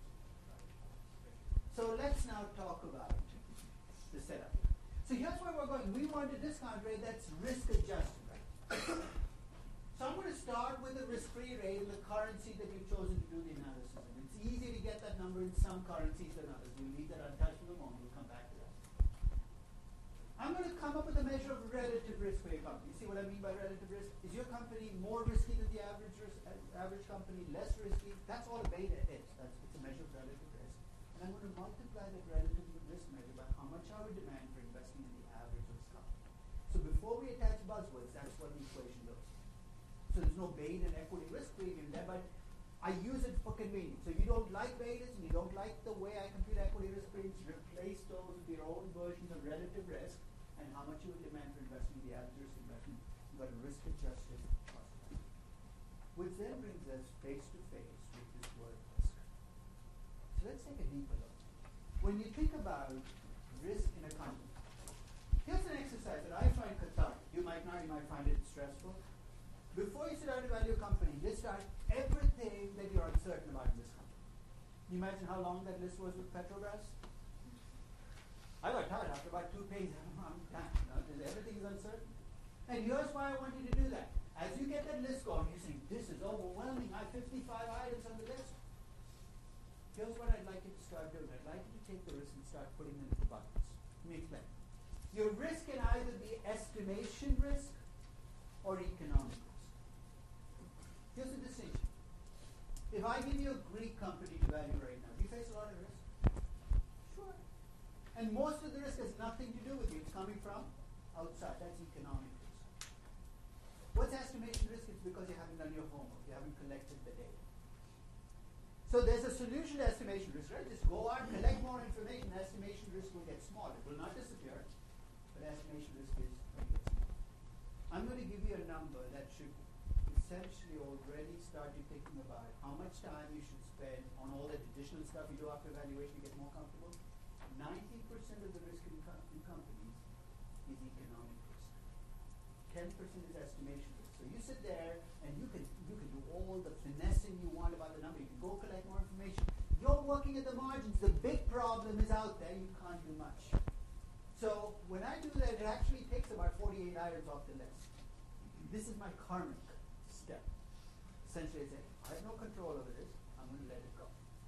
So let's now talk about the setup. So here's where we're going. We want a discount rate that's risk adjusted, right? So I'm going to start with the risk-free rate in the currency that you've chosen to do the analysis in. It's easy to get that number in some currencies than others. We'll leave that untouched for the moment. We'll come back to that. I'm going to come up with a measure of relative risk for your company. You see what I mean by relative risk? Is your company more risky than the average risk, average company, less risky? That's all beta is. That's it's a measure of relative risk. And I'm going to multiply that relative risk measure by how much I would demand for investing in the average risk company. So before we attach buzzwords, that's what the equation does. So there's no beta and equity risk premium there, but I use it for convenience. So you don't like betas and you don't like the way I compute equity risk premiums, replace those with your own versions of relative risk and how much you would demand for investing in the average risk investment. You've got a risk adjusted cost. Which then brings us face to face with this word risk. So let's take a deeper look. When you think about risk in a company, here's an exercise that I find cathartic. You might not, you might find it stressful. Before you sit down to value a company, list out everything that you're uncertain about in this company. Can you imagine how long that list was with Petrobras? I got tired after about two pages. I'm done. You know, everything is uncertain. And here's why I want you to do that. As you get that list going, you think, this is overwhelming. I have fifty-five items on the list. Here's what I'd like you to start doing. I'd like you to take the risk and start putting them into buckets. Let me explain. Your risk can either be estimation risk or economic risk. Here's the distinction. If I give you a Greek company to value right now, do you face a lot of risk? Sure. And most of the risk has nothing to do with you. It's coming from outside. That's economic risk. What's estimation risk? It's because you haven't done your homework. You haven't collected the data. So there's a solution to estimation risk, right? Just go out, collect more information. Estimation risk will get smaller. It will not disappear, but estimation risk is going to get smaller. I'm going to give you a number that should essentially already start you thinking about how much time you should spend on all that additional stuff you do after evaluation to get more comfortable. ninety percent of the risk in, co in companies is economic risk. ten percent is estimation risk. So you sit there and you can you can do all the finessing you want about the number. You can go collect more information. You're working at the margins. The big problem is out there. You can't do much. So when I do that, it actually takes about forty-eight items off the list. This is my karmic step. Essentially, I say, I have no control over this. I'm going to let it go.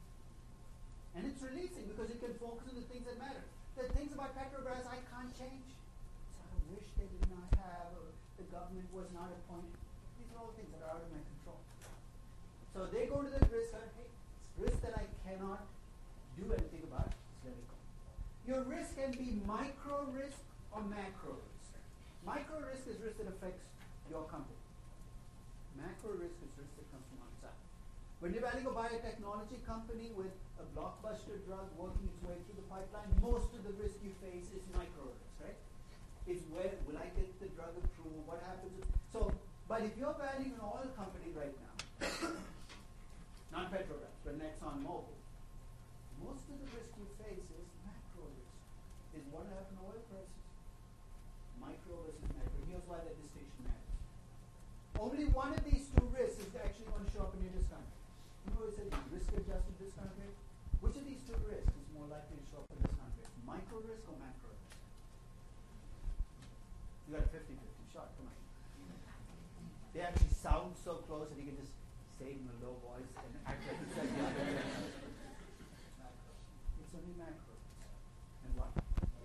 And it's releasing because it can focus on the things that matter. The things about Petrobras I can't change. So I wish they did not have, or the government was not appointed. These are all things that are out of my control. So they go to the risk, and hey, it's risk that I cannot do anything about. Just let it go. Your risk can be micro risk or macro risk. Micro risk is risk that affects your company. Macro risk is risk that comes from outside. When you're valuing a biotechnology company with a blockbuster drug working its way through the pipeline, most of the risk you face is micro risk, right? It's where will I get the drug approved? What happens? So, but if you're valuing an oil company right now, not Petrobras, but ExxonMobil, most of the risk you face is macro risk. Is what happened to oil prices? Micro versus macro. Here's why that distinction matters. Only one of these two risks is actually going to show up in your discount rate. Remember we said risk-adjusted discount rate? Which of these two risks is more likely to show up in discount rate? Micro risk or macro risk? fifty-fifty shot, come on. They actually sound so close that you can just say it in a low voice and act like you said the other way. It's only macro. And what?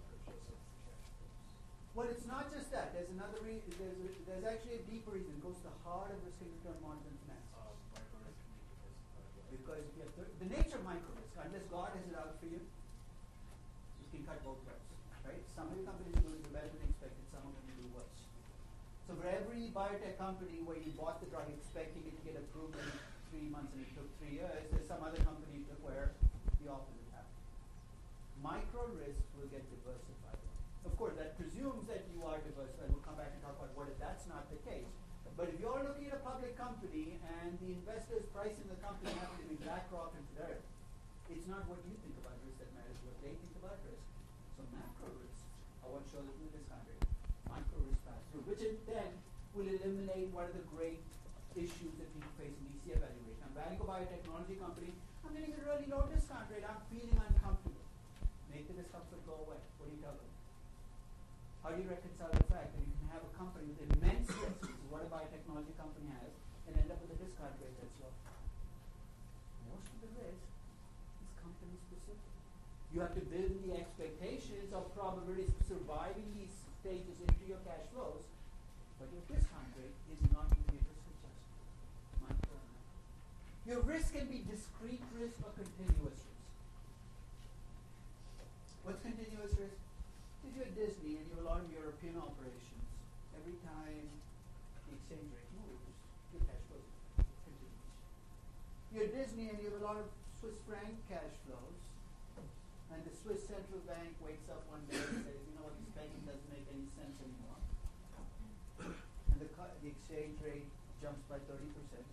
Well, it's not just that. There's another re- there's, a, there's actually a deeper reason. It goes to the heart of risk and return monitoring finance. Um, micro risk can be diversified. Because if you have th- the nature of micro risk, unless God has it out for you, you can cut both ways, right? Some of your companies are going to do better than expected, some are going to do worse. So for every biotech company where you bought the drug expecting it to get approved in three months and it took three years, there's some other company where the opposite happened. Micro risks will get diversified. Of course, that presumes that you are diversified. We'll come back and talk about what if that's not the case. But if you're looking at a public company and the investors pricing the company happen to be BlackRock and Fidelity, it's not what you think about risk that matters, what they think about risk. So macro risks are what shows up in the discount rate. Micro risk pass through, which it then will eliminate one of the great issues that people face in D C evaluation. I'm valuing a biotechnology company. I'm getting a really low discount rate. I'm feeling uncomfortable. Make the discomfort go away. What do you tell them? How do you reconcile the fact that you can have a company with immense risk, which is what a biotechnology company has, and end up with a discount rate that's low? Most of the risk is company specific. You have to build in the expectations of probabilities of surviving these stages into your cash flows, but your discount rate is not going to be risk adjusted. Micro or macro. Your risk can be discrete risk or continuous risk. What's continuous risk? If you're at Disney and you have a lot of European operations, every time the exchange rate moves, your cash flows continues. You're at Disney and you have a lot of Swiss franc cash flows, and the Swiss central bank wakes up one day and says, you know what, this banking doesn't make any sense anymore. And the, co- the exchange rate jumps by thirty percent.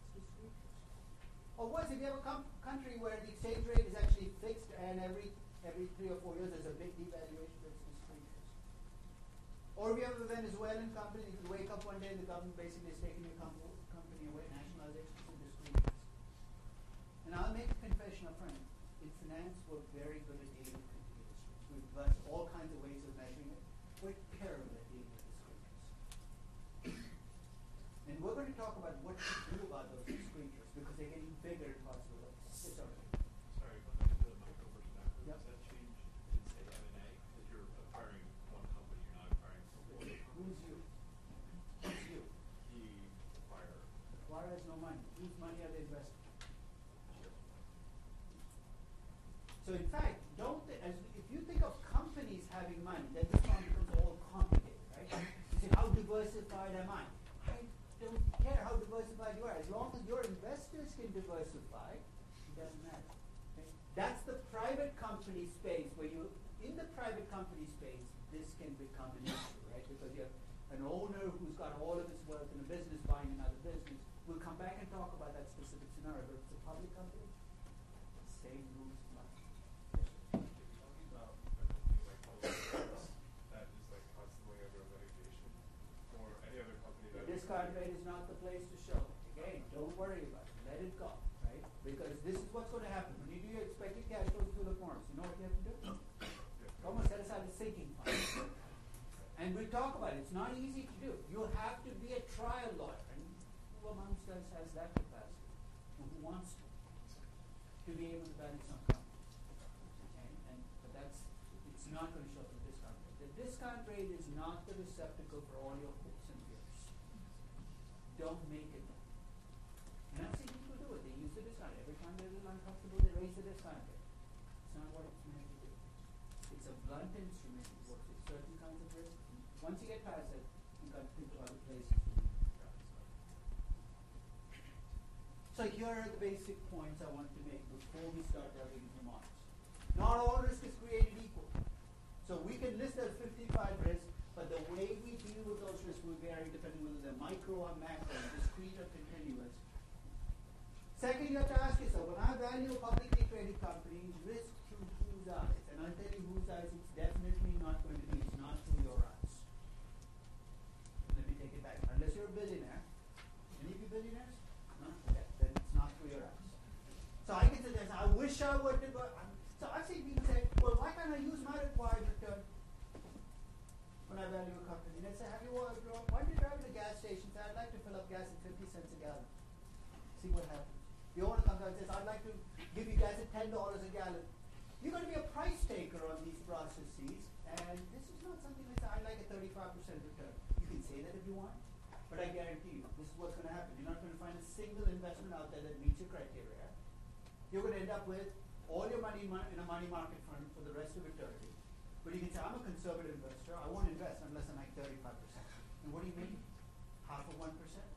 Or worse, if you have a com- country where the exchange rate is actually fixed and every every three or four years there's a big devaluation, that's discrete risk. Or if you have a Venezuelan company, you can wake up one day and the government basically is taking your com- company away, nationalization is a discrete risk. And I'll make a confession up front. In finance, we're very good at dealing with continuous risk. We've devised all kinds of ways of measuring it. We're terrible at dealing with discrete risk. And we're going to talk about what to do about those discrete risks because they're getting bigger in parts of the world. Yes, sorry. Sorry, going back to the micro versus macro, Yep. does that change in, say, M and A? Because you're acquiring one company, you're not acquiring four. Who's you? Who's you? The acquirer. Acquirer has no money. Whose money are they investing? So in fact, don't they, as if you think of companies having money, then this one becomes all complicated, right? You say, how diversified am I? I don't care how diversified you are. As long as your investors can diversify, it doesn't matter. Okay? That's the private company space where you, in the private company space, this can become an issue, right? Because you have an owner who's got all of his wealth in a business buying another business. We'll come back and talk about that specific scenario, but if it's a public company, same rules apply. Talking about a company like Colossus that is like constantly under litigation, or any other company that This card rate is not the place to show. Again, don't worry about it. Let it go, right? Because this is what's going to happen. When you do your expected cash flows through the forms, you know what you have to do? Almost set aside a sinking fund. And we talk about it. It's not easy to do. You have to be a trial lawyer. And who amongst us has that capacity? Or who wants to? To be able to manage some company. Okay? And, but that's, it's not going to show up in the discount rate. The discount rate is not the receptacle for all your hopes and fears. Don't make it that. And I've seen people do it. They use the discount rate. Every time they're a little uncomfortable, they raise the discount rate. It's not what it's meant to do. It's a blunt instrument. It works with certain kinds of risk. Once you get past it, you've got to think of other places to do it. So here are the basic points I want to make before we start delving into models. Not all risk is created equal. So we can list as fifty-five risks, but the way we deal with those risks will vary depending whether they're micro or macro, discrete or continuous. Second, you have to ask yourself, when I value a publicly traded company, risk through whose eyes? And I'll tell you whose eyes it's definitely not going to be. It's not through your eyes. Let me take it back. Unless you're a billionaire. Any of you billionaires? No? Okay. Then it's not through your eyes. So I can say this, I wish I would have got, so I've seen people say, well, why can't I use my required return when I value a company? And I say, have you station, say, I'd like to fill up gas at fifty cents a gallon. See what happens. The owner comes out and says, I'd like to give you guys at ten dollars a gallon. You're going to be a price taker on these processes, and this is not something like I like a thirty-five percent return. You can say that if you want, but I guarantee you, this is what's going to happen. You're not going to find a single investment out there that meets your criteria. You're going to end up with all your money in a money market fund for the rest of eternity. But you can say, I'm a conservative investor. I won't invest unless I make thirty-five percent. And what do you make? Half of one percent.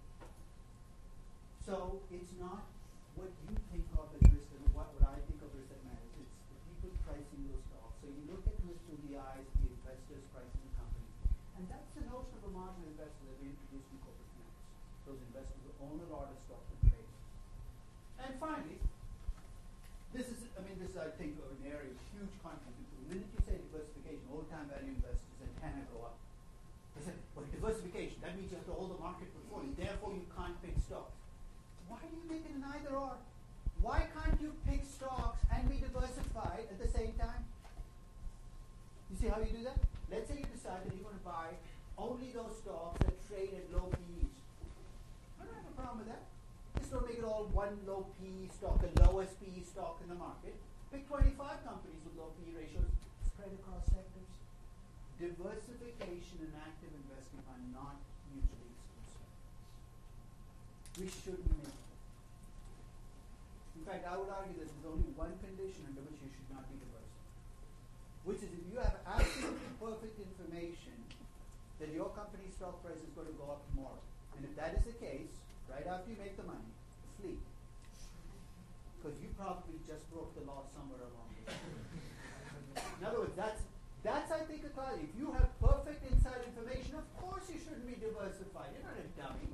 So it's not what you think of as risk and what, what I think of risk that matters. It's the people pricing those stocks. So you look at risk through the eyes of the investors pricing the company. And that's the notion of a marginal investor that we introduced in corporate finance. Those investors who own a lot of stock and trade. And finally, this is, I mean, this is, I think, an area of huge conflict. The minute you say diversification, old-time value investors and Hannah go up. They say, well, diversification, that means you have to hold the market portfolio. Therefore, you can't pick stocks. Why do you make it an either or? Why can't you pick stocks and be diversified at the same time? You see how you do that? Let's say you decide that you're going to buy only those stocks that trade at low P Es. I don't have a problem with that. Just don't make it all one low P E stock, the lowest P E stock in the market. Pick twenty-five companies with low P E ratios, spread across sectors. Diversification and active investing are not mutually exclusive. We shouldn't make it. In fact, I would argue that there's only one condition under which you should not be diversified, which is if you have absolutely perfect information that your company's stock price is going to go up tomorrow. And if that is the case, right after you make the money, flee. Because you probably just broke the law somewhere along the way. In other words, that's, that's I think, a clarity. If you have perfect inside information, of course you shouldn't be diversified. You're not a dummy.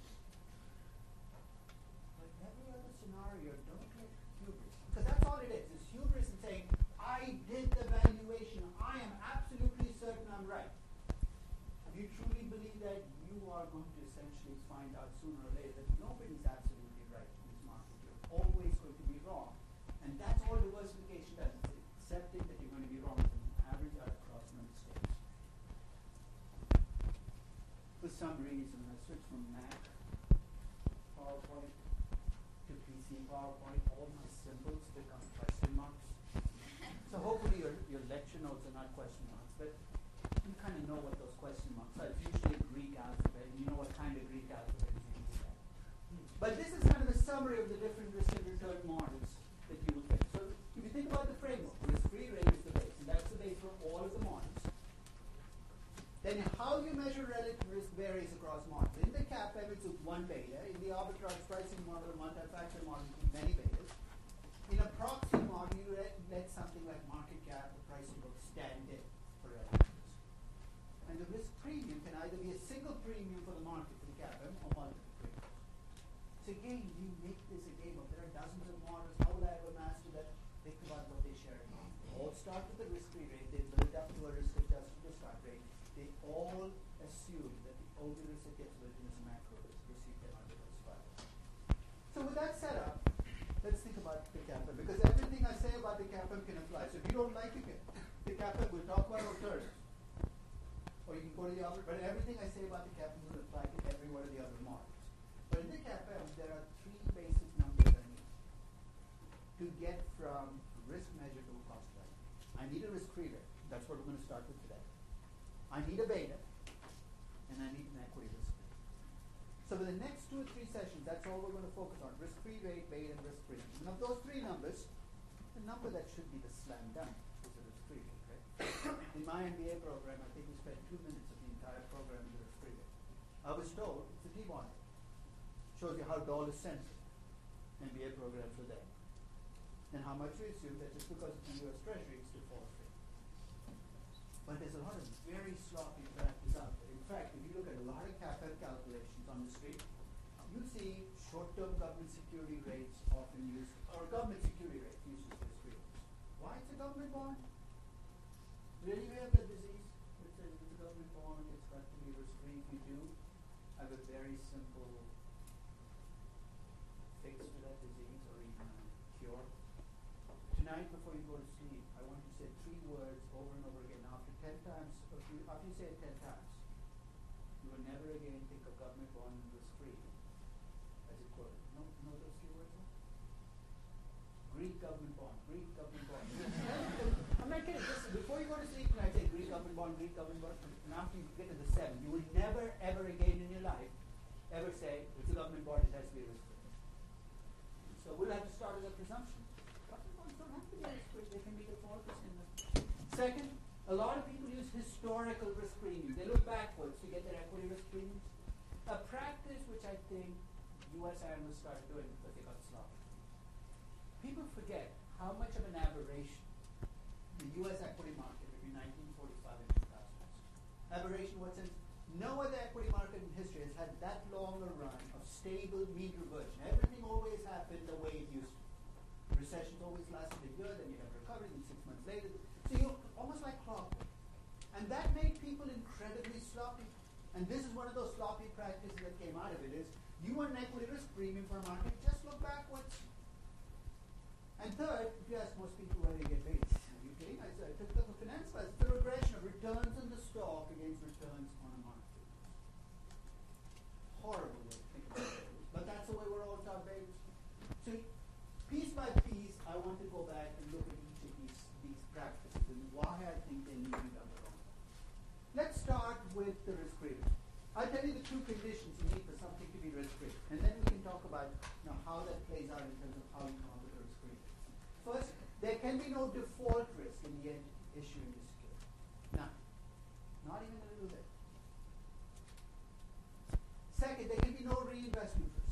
But every other scenario, don't get hubris. Because that's all it is. It's hubris in saying, I did the valuation. I am absolutely certain I'm right. If you truly believe that, you are going to essentially find out sooner or later that nobody's absolutely right in this market. You're always going to be wrong. And that's all diversification does. It's accepting that you're going to be wrong from average out across many states. For some reason, I switched from Mac PowerPoint to P C PowerPoint. All my symbols become question marks. So hopefully your, your lecture notes are not question marks, but you kind of know what those question marks are. It's usually Greek alphabet, and you know what kind of Greek alphabet is used there. But this is kind of a summary of the different risk and return models that you will get. So if you think about the framework, risk-free rate is the base, and that's the base for all of the models. Then how you measure relative risk varies across models. In the CAPM, it's with one beta. In the arbitrage pricing model, multi-factor model, it's with many betas. In a proxy model, you let, let something like market cap or pricing book stand in for relative risk. And the risk premium can either be a single premium for the market, for the CAPM, or multiple premiums. So again, you make this a game of there are dozens of models. How will I ever master that? Think about what they share. All start with the risk-free rate. They build up to a risk-adjusted discount rate. They all assume that the only risk that gets written is a macro risk. Risk you cannot diversify. So with that set up, let's think about the CAPM, because everything I say about the CAPM can apply. So if you don't like it, the CAPM, we'll talk about alternatives. Or you can go to the other, but everything I say about the CAPM will apply to every one of the other models. But in the CAPM, there are three basic numbers I need to get from risk measure to a cost value. I need a risk-free rate. That's what we're going to start with today. I need a beta, and I need an equity risk rate. So for the next two or three sessions, that's all we're going to focus on, risk-free rate, beta, and risk premium. And of those three numbers, the number that should be the slam dunk is the risk-free rate, right? In my M B A program, I think we spent two minutes of the entire program in the risk-free rate. I was told it's a T-bond. Shows you how dollar sensitive M B A programs are there. And how much we assume that just because it's the U S Treasury, it's default free. But there's a lot of very sloppy practice out there. In fact, if you look at a lot of CAPM calculations on the street, you see short-term government security rates often used, or government security rates used as risk-free rates. Why it's a government bond? Really, we have the disease that says it's a government bond, it's got to be risk-free. If you do, I have a very simple fix to that disease or even a cure. Tonight, before you go to sleep, I want you to say three words over and over again. Now, after ten times, if you, after you say it ten times, you will never again think of government bond and risk-free as equivalent. No, know those two words? Greek government bond, Greek government bond. I'm not kidding. Listen, before you go to sleep tonight, say Greek government bond, Greek government bond, and after you get to the seven, you will never, ever again in your life ever say it's a government bond, it has to be risk-free. So we'll have to start with a presumption. Government bonds don't have to be risk-free; they can be default risk in them. Second, a lot of people use historical risk premiums. They look backwards to get their equity risk premiums. A practice which I think U S analysts started doing because they got sloppy. People forget how much of an aberration the U S equity market between nineteen forty-five and two thousand was. Aberration in what sense? No other equity market in history has had that long a run of stable mean reversion. Everything always happened the way it used to. Recessions always lasted a year, then you have recovery, and six months later. So you're almost like clockwork. And that made people incredibly sloppy. And this is one of those sloppy practices that came out of it is, you want an equity risk premium for a market, just look backwards. And third, if you ask most people where they get paid, are you kidding? I said, I took the finance class, it's the regression of returns in the stock against returns on a market. Horrible way to think about it. But that's the way we're all taught, babies. So piece by piece, I want to go back and look at each of these, these practices and why I think they need to be done wrong. Let's start with the risk premium. I'll tell you the two conditions you need for something to be risk-free. And then we can talk about you know, how that plays out in terms of how you come up with a risk premium. First, there can be no default risk in the end issuing the security. None. Not even a little bit. Second, there can be no reinvestment risk.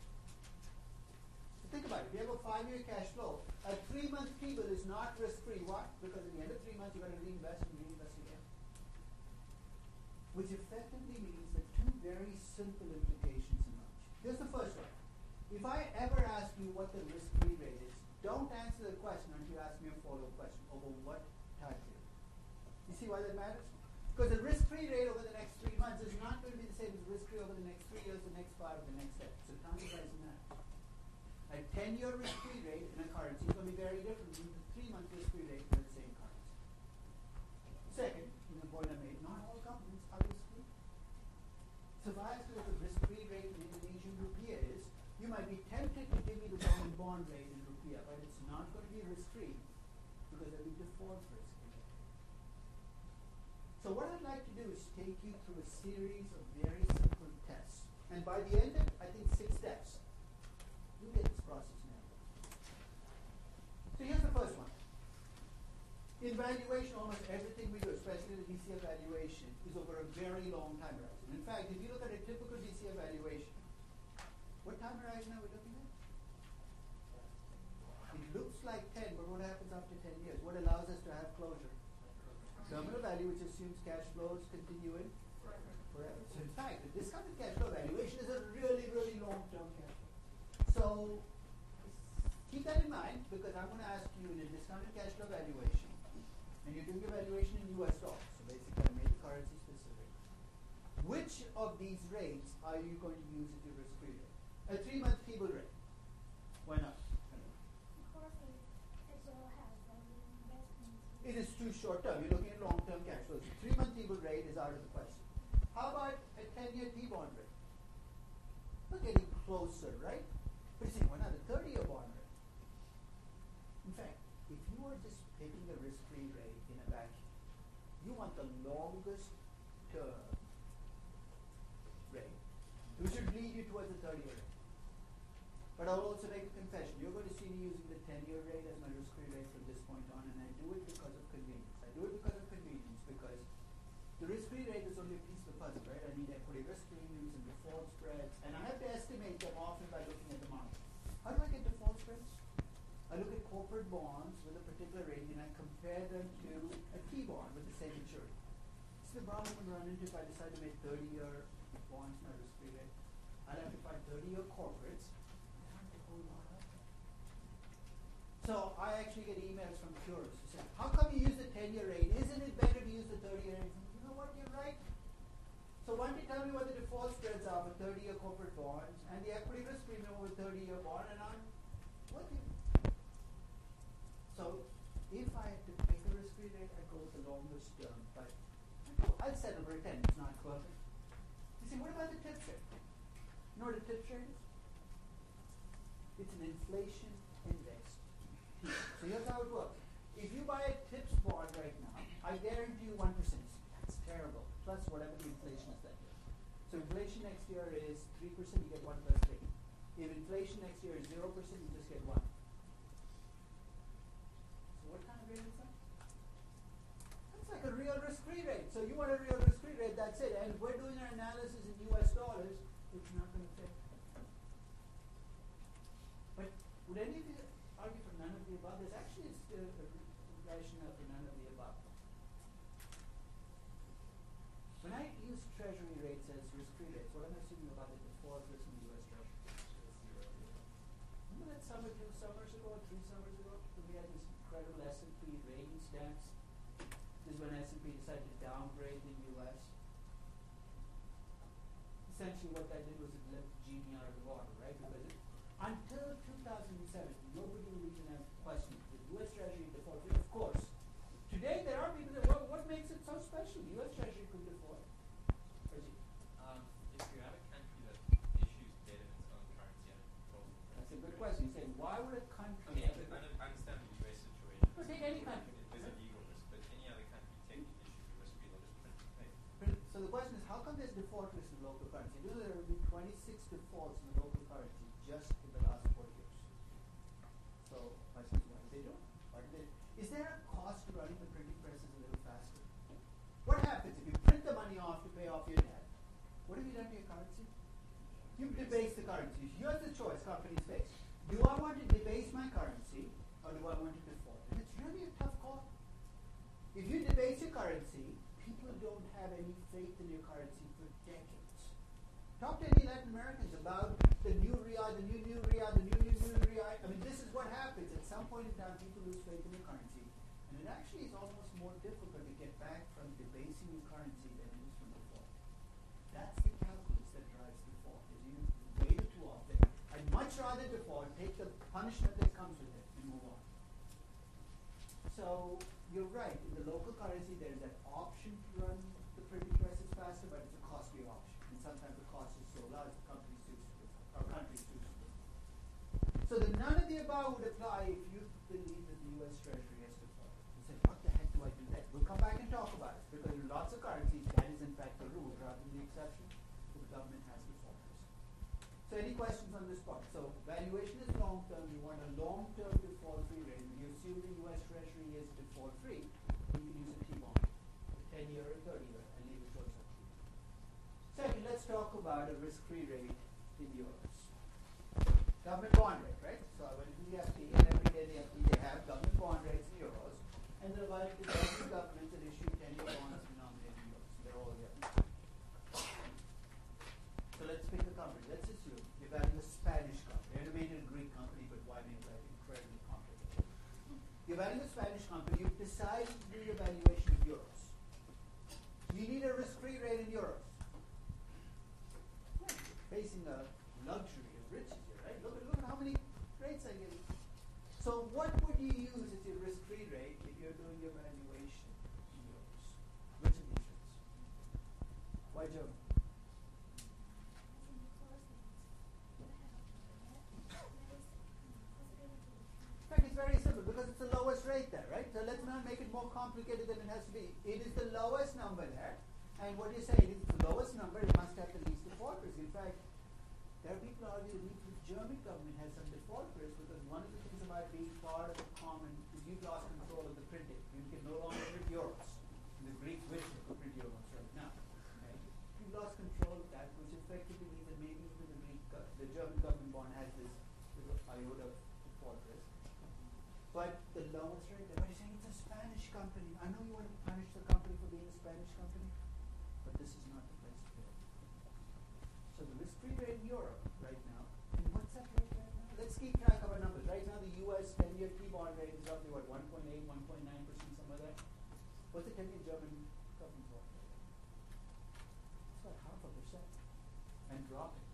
So think about it. If you have a five-year cash flow, a three-month T-bill is not risk-free. Why? Because at the end of three months, you've got to reinvest and reinvest again. Which effectively means that two very simple implications emerge. Here's the first one. If I ever ask you what the risk-free rate is, don't answer the question until you ask me a follow-up question. Over what time period? You see why that matters? Because the risk-free rate over the next three months is not going to be the same as risk-free over the next three years, the next five, or the next ten. So time doesn't matter. A ten-year risk-free rate in a currency is going to be very different from the three-month risk-free rate for the same currency. Second, in the point I made, not all companies are risk-free. So if I ask you what the risk-free rate in Indonesian rupiah is, you might be tempted to give me the government bond rate in rupiah, but it's not going to be risk-free because there will be default risk. So what I'd like to do is take you through a series of very simple tests. And by the end of, I think, six steps, you get this process now. So here's the first one. In valuation, almost everything we do, especially the D C F valuation, is over a very long time horizon. In fact, if you look at a typical D C F valuation, what time horizon are we looking at? It looks like ten, but what happens after ten years? What allows us to have closure? Terminal value, which assumes cash flows continuing forever. forever. So in fact, the discounted cash flow valuation is a really, really long-term cash flow. So keep that in mind, because I'm going to ask you in a discounted cash flow valuation, and you're doing a valuation in U S dollars, so basically I made the currency specific. Which of these rates are you going to use as your risk-free rate? A three-month T-bill rate. Why not? It is too short term. You're looking at long-term cash flows. Three-month T-bill rate is out of the question. How about a ten-year T-bond rate? We're getting closer, right? But you see, why not a thirty-year bond rate? In fact, if you were just picking a risk-free rate in a vacuum, you want the longest term rate, which should lead you towards the thirty-year rate. But I'll also make a confession. You're going to see me using the ten-year rate as my risk-free rate from this point on, and I do it because of convenience. I do it because of convenience, because the risk-free rate is only a piece of the puzzle, right? I need equity risk premiums and default spreads, and I have to estimate them often by looking at the market. How do I get default spreads? I look at corporate bonds with a particular rating, and I compare them to a T-bond with the same maturity. This is the problem I'm going to run into if I decide to make thirty-year bonds my risk-free rate. I'll have to find thirty-year corporates. So I actually get emails from purists who say, how come you use the ten-year rate? Isn't it better to use the thirty-year rate? You know what, you're right. So why don't you tell me what the default spreads are for thirty-year corporate bonds and the equity risk premium over thirty-year bond, and I'm with you. So if I had to pick a risk-free rate, I'd go with the longest term. But I'd settle for a ten. It's not perfect. You say, what about the TIPS rate? You know what a TIPS rate is? It's an inflation index. So here's how it works. If you buy a TIPS bond right now, I guarantee you one percent. That's terrible. Plus whatever the inflation is that year. So inflation next year is three percent, you get one plus three. If inflation next year is zero percent, you just get one. So what kind of rate is that? That's like a real risk-free rate. So you want a real risk-free rate, that's it. And if we're doing our analysis in U S dollars, it's not going to fit. But would any of you argue for none of the above? There's actually still a rationale for none of the above. When I use treasury rates as risk-free rates, what am I assuming about the default risk in the U S Treasury? Remember that summer, two summers ago, three summers ago, when we had this incredible S and P rating stamps? This is when S and P decided to downgrade the U S. Essentially what that did was it let the genie out of the bottle, right? Because it, until two thousand seven, nobody would even have questioned the U S Treasury default rate. Of course, today there are people that, well, what makes it so special? The U S Treasury could default. Um, if you have a country that issues debt in its own currency and it controls the That's a currency, good question. You say, why would a country... I mean, I, I, I understand the U S situation. Well, take any country. There's a legal risk, but any other country take the issue risk-free, they'll just print and pay. So the question is, how come there's default risk in local currency? You know there have been twenty-six defaults in the local currency just in the last four years. So, question is, why did they do it? Why did they? Is there a cost to running the printing presses a little faster? What happens if you print the money off to pay off your debt? What have you done to your currency? You debase the currency. Here's the choice companies face. Do I want to debase my currency or do I want to default? And it's really a tough call. If you debase your currency, people don't have any faith in your currency for decades. Talk to any Latin Americans about the new real, the new new real, the new new new real. I mean, this is what happens. At some point in time, people lose faith in your currency. And it actually is almost more difficult to get back from debasing your currency than it is from default. That's the calculus that drives default. Is you wait too often. I'd much rather default, take the punishment that comes with it, and move on. So you're right. In the local currency, there is an option to run the printing presses faster, but it's a costly option. And sometimes the cost is so large, the companies choose to do it, or countries choose to do it. So the none of the above would apply if you believe that the U S Treasury has default. You say, what the heck do I do that? We'll come back and talk about it, because in lots of currencies, that is in fact the rule rather than the exception. So the government has default risk. So any questions on this part? So valuation is long term. You want a long term default free rate. When you assume the U S Treasury is default free, you can use a T-bond, ten year or thirty year, and leave it short term. Second, let's talk about a risk free rate in euros. Government bond rate, right? So I went to the F T, and every day the F T they have government bond rates in euros, and they're like the German government that issue ten year bonds denominated in euros. They're all there. So let's pick a company. Let's assume you're valuing a Spanish company. You're valuing a Greek company, but why make life incredibly complicated? You're valuing a Spanish company. You've decided to do your valuation in euros. You need a risk-free rate in euros. Yeah, facing a luxury of riches here, right? Look at, look at how many rates I give you. So what would you use as your risk-free rate if you're doing your valuation in euros? Which of these rates? Why Germany? In fact, it's very simple because it's the lowest rate there, right? So let's not make it more complicated than it has to be. It is the lowest number there, and what you're saying is the lowest number, it must have the least default risk. In fact, there are people argue that the German government has some default risk because one of the things about being part of a common is you've lost control of the printing. You can no longer print euros. The Greeks wish they could print euros right now. Okay? You've lost control of that, which effectively means that maybe even the Greek, go- the German government bond has this little iota of default risk. But the lowest rate, everybody's saying it's a Spanish company. I know you want to punish the company for being a Spanish company, but this is not the place to do it. So the risk-free rate in Europe right now, and what's that rate right now? Let's keep track of our numbers. Right now the U S ten year T-bond rate is roughly what, one point eight, one point nine percent, somewhere there? What's the ten year German government bond rate? It's about half a percent and dropping.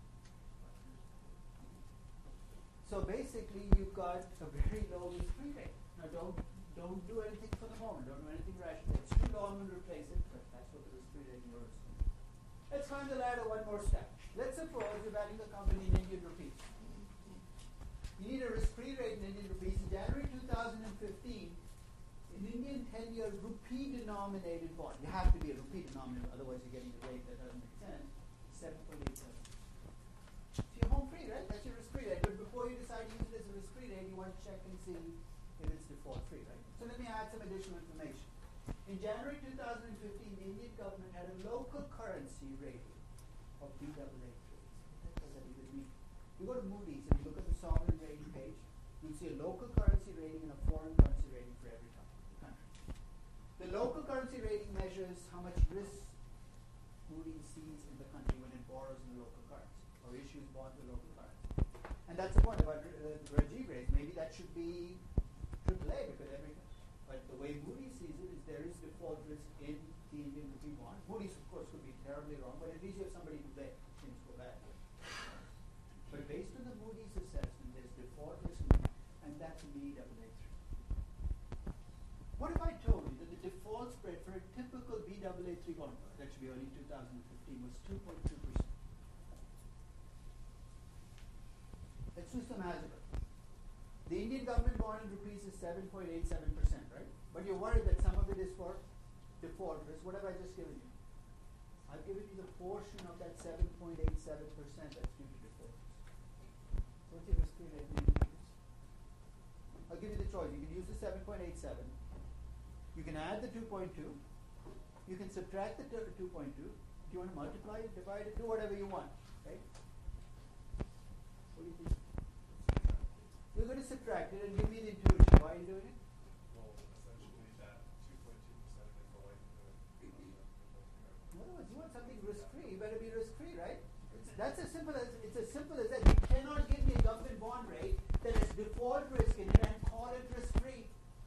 So basically you've got a very low risk-free rate. Now don't don't do anything for the moment, don't do anything rational. It's too low, I'm going to replace it, but that's what the risk-free rate in euros is. Let's climb the ladder one more step. Let's suppose you're valuing a company in Indian rupees. You need a risk-free rate in Indian rupees. In January two thousand fifteen, an Indian ten-year rupee-denominated bond, you have to be a rupee-denominated, otherwise you're getting a rate that doesn't make sense, seven point eight seven. So you're home free, right? That's your risk-free rate. But before you decide to use it as a risk-free rate, you want to check and see if it's default-free, right? So let me add some additional information. In January two thousand fifteen, the Indian government had a local currency rating of B A A three. What does that even mean? You go to Moody's and you look at the sovereign rating page, you'll see a local currency rating and a foreign currency rating for every country. The local currency rating measures how much risk Moody's sees in the country when it borrows in the local currency or issues bonds in local currency. And that's the point about uh, Rajiv rates. Maybe that should be triple A because every, but the way Moody's sees it is there is default risk in the Indian rupee bond. Moody's, of course, could be terribly wrong, but at least you have somebody to blame if things go bad. But based on the Moody's assessment, there's default risk, and that's B A A three. What if I told you that the default spread for a typical B A A three bond, that should be early two thousand fifteen, was two point two percent? Let's do some algebra. The Indian government bond in rupees is seven point eight seven percent, right? But you're worried that some of it is for default risk. What have I just given you? I've given you the portion of that seven point eight seven percent that's due to default risk. What's your risk-free rate in Indian rupees? I'll give you the choice. You can use the seven point eight seven. You can add the two point two. You can subtract the two point two. If you want to multiply it, divide it, do whatever you want, right? What do you think? You're going to subtract it and give me the intuition. Why are you doing it? Well, essentially that two point two percent is the likelihood. In other words, you want something risk-free, you better be risk-free, right? It's, that's as simple as it's as simple as that. You cannot give me a government bond rate that has default risk in it and call it risk-free.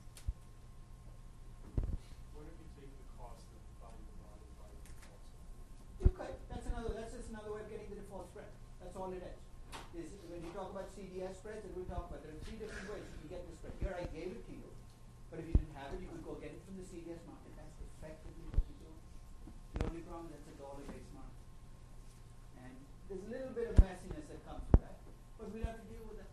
What if you take the cost of buying the bond and buying the default spread? You could. That's another. That's just another way of getting the default spread. That's all it is. Is when you talk about C D S spreads, and we talk about there are three different ways you can get the spread. Here I gave it to you, but if you didn't have it, you could go get it from the C D S market. That's effectively what you do. The only problem that's a dollar-based market, and there's a little bit of messiness that comes with that, but we'll have to deal with that.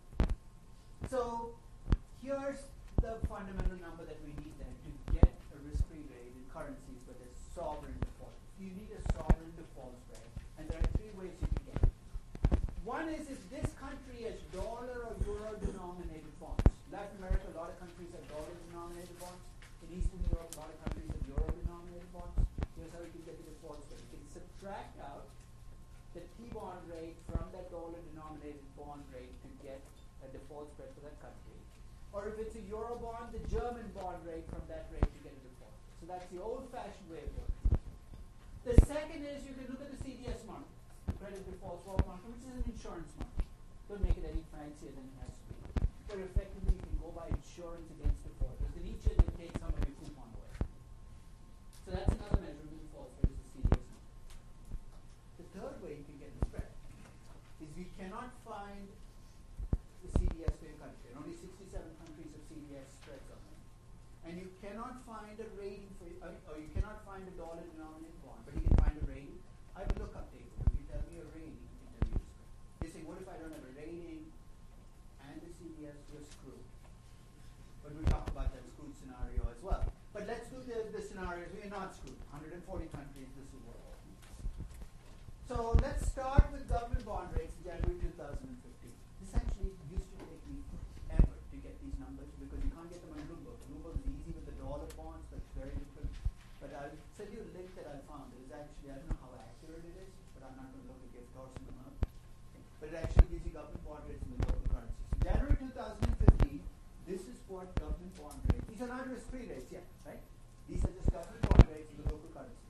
So here's the fundamental number that we need then to get a risk-free rate in currencies where there's sovereign default. You need a sovereign default spread, and there are three ways you can get it. One is if this country has dollar or euro denominated bonds. Latin America, a lot of countries have dollar denominated bonds. In Eastern Europe, a lot of countries have euro denominated bonds. Here's how you can get the default spread. You can subtract out the T-bond rate from that dollar denominated bond rate to get a default spread for that country. Or if it's a euro bond, the German bond rate from that rate to get a default. So that's the old-fashioned way of doing it. The second is you can look at the C D S market. Credit default swap market, which is an insurance market. Don't make it any fancier than it has to be. But effectively, you can go buy insurance against defaulters. And each year they take some of your coupon away. So that's another measure of the default spread is the C D S market. The third way you can get the spread is we cannot find the C D S for your country. There are only sixty-seven countries of C D S spreads on them. And you cannot find a rating for, uh, or you cannot find a dollar denominated bond, but you can find a rating. I have a lookup table. Tell me a rating, I can tell you the spread. They say, what if I don't have a rating and the C D S, you're screwed. But we'll talk about that screwed scenario as well. But let's do the, the scenarios where you're not screwed. one hundred forty countries, this will work. So let's start with government bond rates in January two thousand fifteen. This actually used to take me forever to get these numbers because you can't get them on Bloomberg. Bloomberg is easy with the dollar bonds, but it's very different. But I'll send you a link that I found. It is actually, I don't know how accurate it is, but I'm not going to look at gift horse in the mouth. But it actually gives you government bond rates in the local currencies. So January two thousand fifteen, this is what government bond rates. These are not risk-free rates yet, right? These are just government bond rates in the local currencies.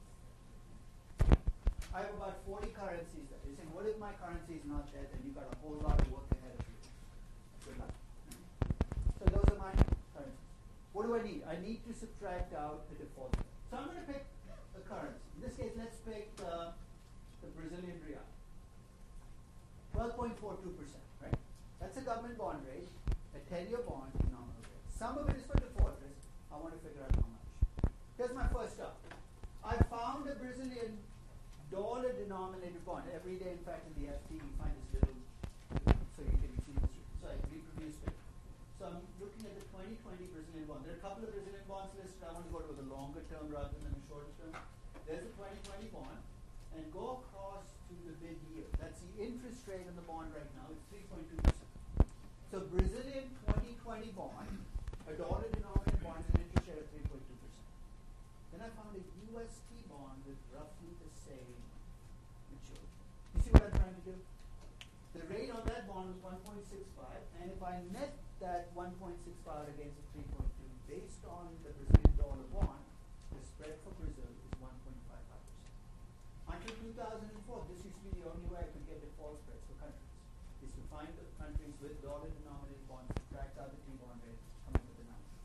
I have about forty currencies there. You're saying, what if my currency is not there? Then you've got a whole lot of work ahead of you. Good luck. So those are my currencies. What do I need? I need to subtract out the default. So I'm going to pick a currency. In this case, let's pick uh, the Brazilian real. twelve point four two percent, right? That's a government bond rate, a ten-year bond, nominal rate. Some of it is for default risk. I want to figure out how much. Here's my first step. I found a Brazilian dollar denominated bond. Every day, in fact, in the F T, we find this little, so you can see this. So I reproduced it. So I'm looking at the twenty twenty Brazilian bond. There are a couple of Brazilian bonds listed. I want to go to the longer term rather than the shorter term. There's the twenty twenty bond, and go across to the bid yield. That's the interest rate on the bond right now. It's three point two percent. So Brazilian twenty twenty bond, a dollar denominated bond, is an interest rate of three point two percent. Then I found a U S T bond with roughly the same maturity. You see what I'm trying to do? The rate on that bond was one point six five, and if I net that one point six five against the three point two, based on the Brazilian dollar bond, the spread for Brazil is one point five five percent. Until two thousand four, this used to be the only way I could get default spreads for countries, is to find the countries with dollar-denominated bonds, subtract out the T-bond rate, come up with the number.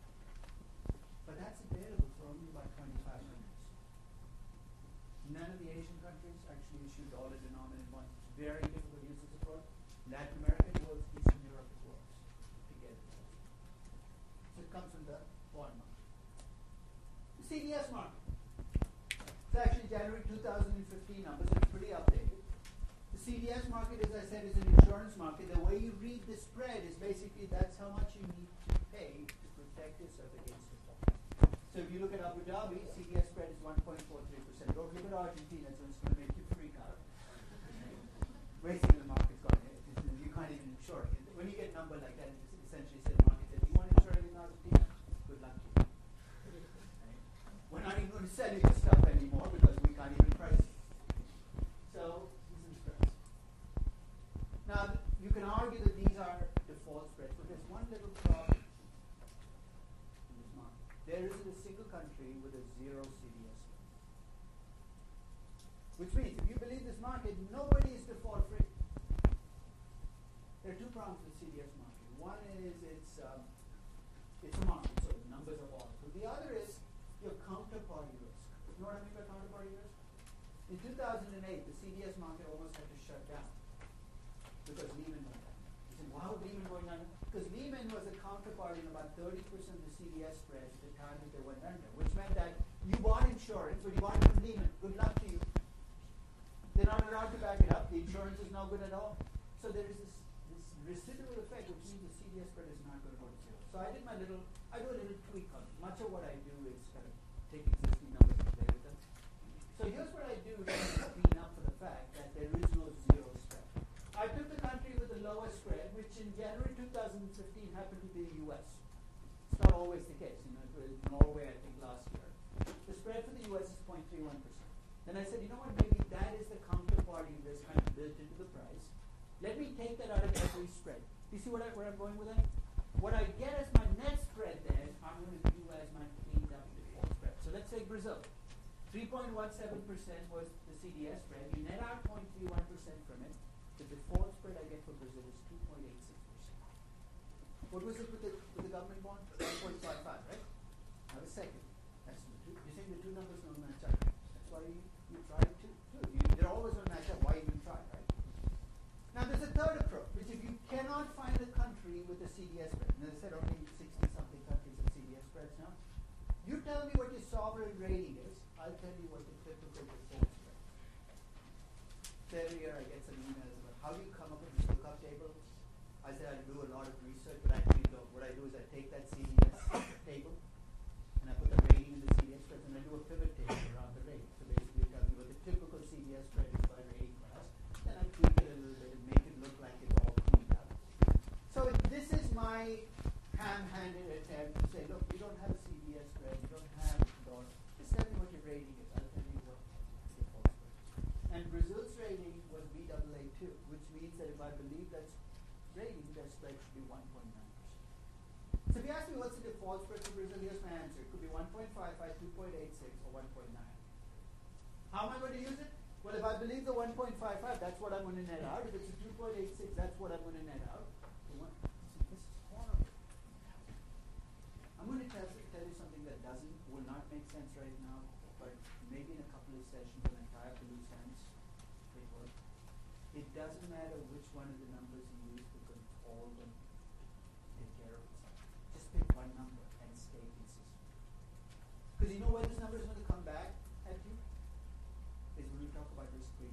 But that's available for only about twenty-five countries. None of the Asian countries actually issue dollar-denominated bonds. It's very difficult to use this approach. Latin America, it works. Eastern Europe, it works to get it. So it comes from the bond market. The C D S market. It's actually January two thousand fifteen numbers, so it's pretty updated. The C D S market, as I said, is an insurance market. The way you read the spread is basically that's how much you need to pay to protect yourself against default. So if you look at Abu Dhabi, C D S spread is one point four three percent. Don't look at Argentina, so it's going to make you freak out. Basically, the market's gone. You can't even insure it. When you get a number like that, it essentially says the market says, you want to insure it in Argentina? Good luck to you. Right? We're not even going to sell you the stuff anymore because we can't even price it. So, these are the spreads. Now, you can argue that these are default spreads, but there's one little problem in this market. There isn't a single country with a zero C D S spread. Which means, if you believe this market, nobody is default free. There are two problems with C D S market. One is it's um, it's a market, so the numbers are volatile. The other is your counterparty risk. You know what I mean by counterparty risk? In two thousand eight, the C D S market almost had to shut down because Lehman went down. You say, why was Lehman going down? Because Lehman was a counterparty in about thirty percent of the C D S spreads at the time that they went under, which meant that you bought insurance, but you bought it from Lehman. Good luck to you. They're not allowed to back it up. The insurance is no good at all. So there is this, this residual effect, which means the C D S spread is not going to go to zero. So I did my little, I do a little tweak on it. Much of what I do is kind of take existing numbers and play with them. So here's what I do to clean up for the fact that there is no zero spread. I took the country with the lowest spread, which in January two thousand fifteen happened to be the U S. It's not always the case. You know, it was Norway, I think, last year. The spread for the U S is zero point three one percent. Then I said, you know what, maybe that is the counterparty risk kind of built into the price. Let me take that out of every spread. You see what I, where I'm going with that? What I get as my net spread then, I'm going to do as my cleaned up default spread. So let's say Brazil. three point one seven percent was the C D S spread. You net out zero point three one percent from it. The default spread I get for Brazil is two point eight six percent. What was it with the, with the government bond? one point five five, right? Now the second. That's the two. You're saying the two numbers don't match up. That's why you, you try to do. You, they're always going to match up. Why even try, right? Now there's a third approach, which if you cannot find a country with a C D S spread, and as I said only sixty something countries have C D S spreads now, you tell me what your sovereign rating is, I'll tell you what the typical default spread is. So every year I get some emails about how do you come up with this lookup table. I say I do a lot of research, but actually don't. What I do is I take that C D S table and I put the rating in the C D S spreads and I do a pivot table around the rating. So basically tell me what the typical C D S spread is by rating class. Then I tweak it a little bit and make it look like it's all cleaned up. So this is my ham-handed attempt to say, look, you don't have a C D S spread, you don't have a dollar. Just tell me what your rating is. I'll tell you what the default spread is. And Brazil's rating was B A A two, which means that if I believe that's rating, that spread should be one point nine percent. So if you ask me what's the default spread for Brazil, here's my answer. It could be one point five five, two point eight six, or one point nine. How am I going to use it? Well, if I believe the one point five five, that's what I'm going to net out. If it's a two point eight six, that's what I'm going to net out. The one, see, this is horrible. I'm going to tell, tell you something that doesn't, will not make sense right now, but maybe in a couple of sessions when I tie up the loose ends, it will. It doesn't matter which one of the numbers you use because all of them take care of itself. Just pick one number and stay consistent. Because you know where this number is going to come back at you? Is when we talk about risk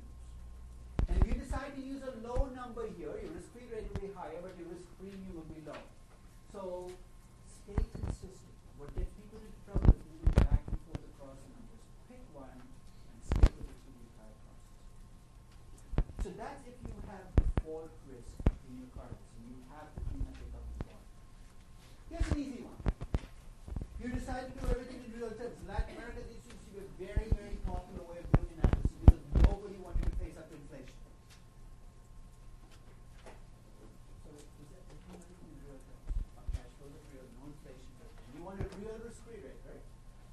use a low number here, your risk-free rate will be higher, but your risk premium will be low. So stay consistent. What gets people into trouble is moving back and forth across the numbers. Pick one and stick with it through the entire process. So that's if you have default risk in your currency. You have to clean up your government bond. Here's an easy one. You decide to do everything in real terms. In Latin America, this used to be a very, very popular way of doing analysis because nobody wanted to face up to inflation. So is that everything in real terms? Our cash flows are real, no inflation. And you want a real risk-free rate, right?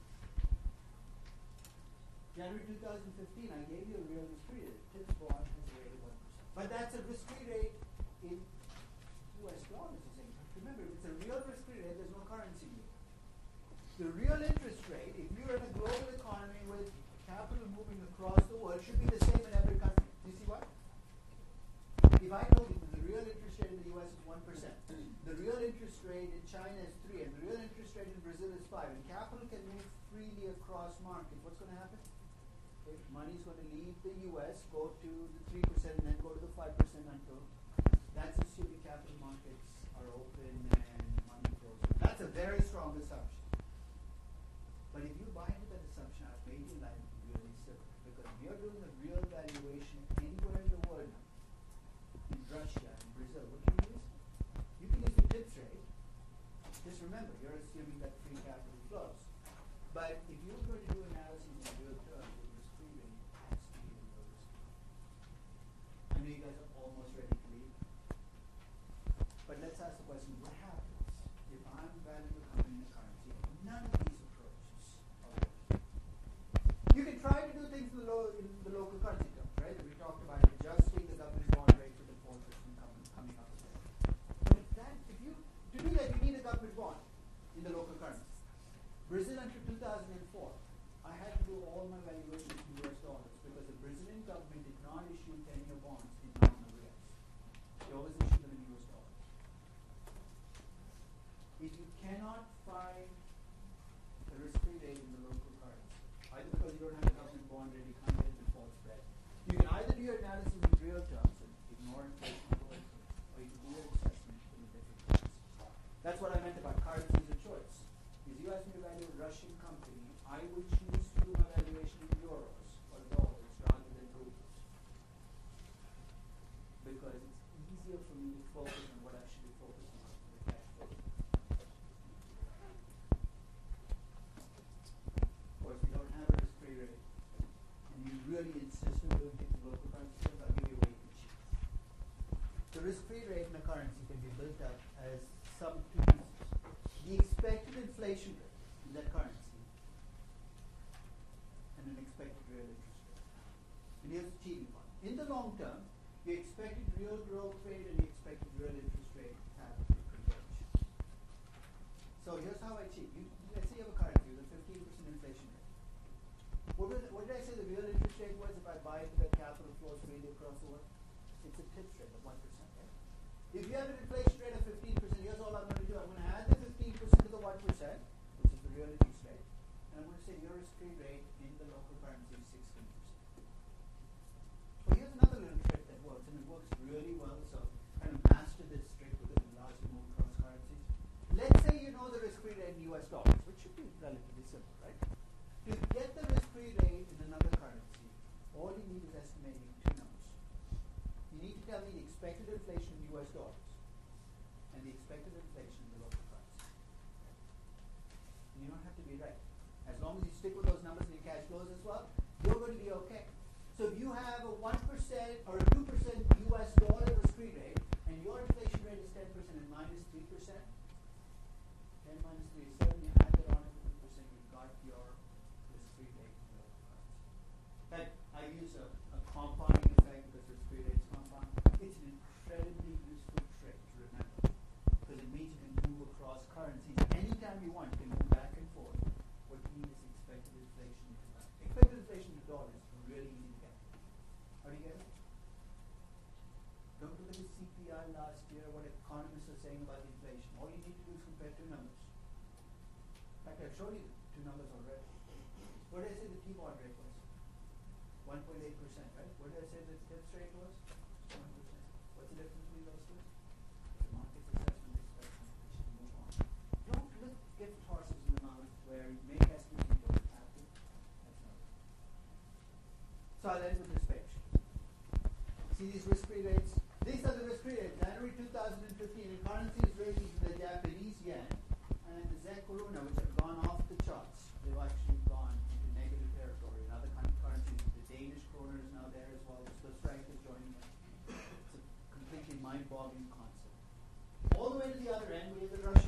January two thousand fifteen, I gave you a real risk-free rate. TIPS bond has a rate of one percent. But that's a risk-free rate in U S dollars, you're saying. Remember, if it's a real risk-free rate, there's no currency here. The real interest rate, if you're in a global economy with capital moving across the world, should be the same in every country. Do you see why? If I told you that the real interest rate in the U S is one percent, the real interest rate in China is three, and the real interest rate in Brazil is five, and capital can move freely across markets, what's going to happen? Okay, money's going to leave the U S, go to the three percent, and then go to the five percent until that's assuming capital markets are open and money flows. That's a very strong assumption. But if you buy into that assumption, I've made your life really simple. Because if you're doing a real valuation anywhere in the world now, in Russia, in Brazil, what can you use? You can use the TIPS rate. Just remember, you're assuming that free capital flows. But if you're going to do analysis in real terms, the risk-free rate has to be a real risk. I know you guys are almost ready to leave. But let's ask the question, what happens if I'm valuing a company in a currency? None of these approaches are working. You can try to do things in the, lo in the local currency terms, right? We talked about adjusting the government bond rate for default risk and coming, coming up with that. But if that, if you, to do that, you need a government bond in the local currency. Brazil until two thousand four, I had to do all my valuations in U S dollars because the Brazilian government did not issue ten-year bonds in nominal reals. They always issued them in U S dollars. If you cannot find a risk-free rate in the local currency, either because you don't have a government bond ready, can't get a default spread, you can either do your analysis in real terms and ignore inflation, or you can do your assessment in a different currency. That's what I meant about currencies of choice. If you ask me to value a Russian company, I would choose to do my valuation in euros or dollars rather than rubles. Because it's easier for me to focus on what I should be focusing on, the cash flow. Of course, we don't have a risk-free rate, and you really insist on doing things in local currency terms, I'll give you a way to choose. The risk-free rate in a currency can be built up as some two pieces. The expected inflation rate in that currency and an expected real interest rate. And here's the cheating part. In the long term, the expected real growth rate and the expected real interest rate have to converge. So here's how I cheat. You, let's say you have a currency with a fifteen percent inflation rate. What, was, what did I say the real interest rate was if I buy into that capital flows freely across the world? It's a TIPS rate of one percent, right? If you have an inflation rate of fifteen percent, here's all I'm going to do. I'm going to add the fifteen percent to the one percent, which is the real interest rate, and I'm going to say your risk-free rate in the local currency is sixteen percent. Well, here's another little trick that works, and it works really well, so kind of master this trick because it allows you to move across currencies. Let's say you know the risk-free rate in U S dollars, which should be relatively simple, right? To get the risk-free rate in another currency, all you need is estimating two numbers. You need to tell me the expected inflation in U S dollars and the expected inflation in the local currency. And you don't have to be right. As long as you stick with those numbers and your cash flows as well, you're going to be okay. So if you have a one percent or a two percent U S dollar risk-free rate and your inflation rate is ten percent and mine is three percent, ten minus three is seven, you add that on to two percent, you've got your risk-free rate in the local currency. But I use a, a compounding effect because risk-free rates compound. It's an incredibly useful trick to remember because it means you can move across currencies anytime you want. You can move back and forth. What you need is expected inflation to dollars. Expected inflation to dollars is really easy to get. How do you get it? Don't look at the C P I last year, what economists are saying about inflation. All you need to do is compare two numbers. In fact, I've shown you the two numbers already. What did I say the T-bond rate was? one point eight percent, right? What did I say the TIPS rate was? one percent. What's the difference between those two? The market assessment expression, we should move on. Don't look, get horses in the mouth where you make estimates and don't have to. That's not it. So I'll end with this page. See these risk-free rates? These are the risk-free rates. January two thousand fifteen, in currencies ranging from the Japanese yen and the Zen Koruna, which have gone off the charts. They've actually gone into negative territory. In other kind of currencies, the Danish kroner is now there as well. The Swiss franc is joining them. It's a completely mind-boggling concept. All the way to the other end, we have the Russian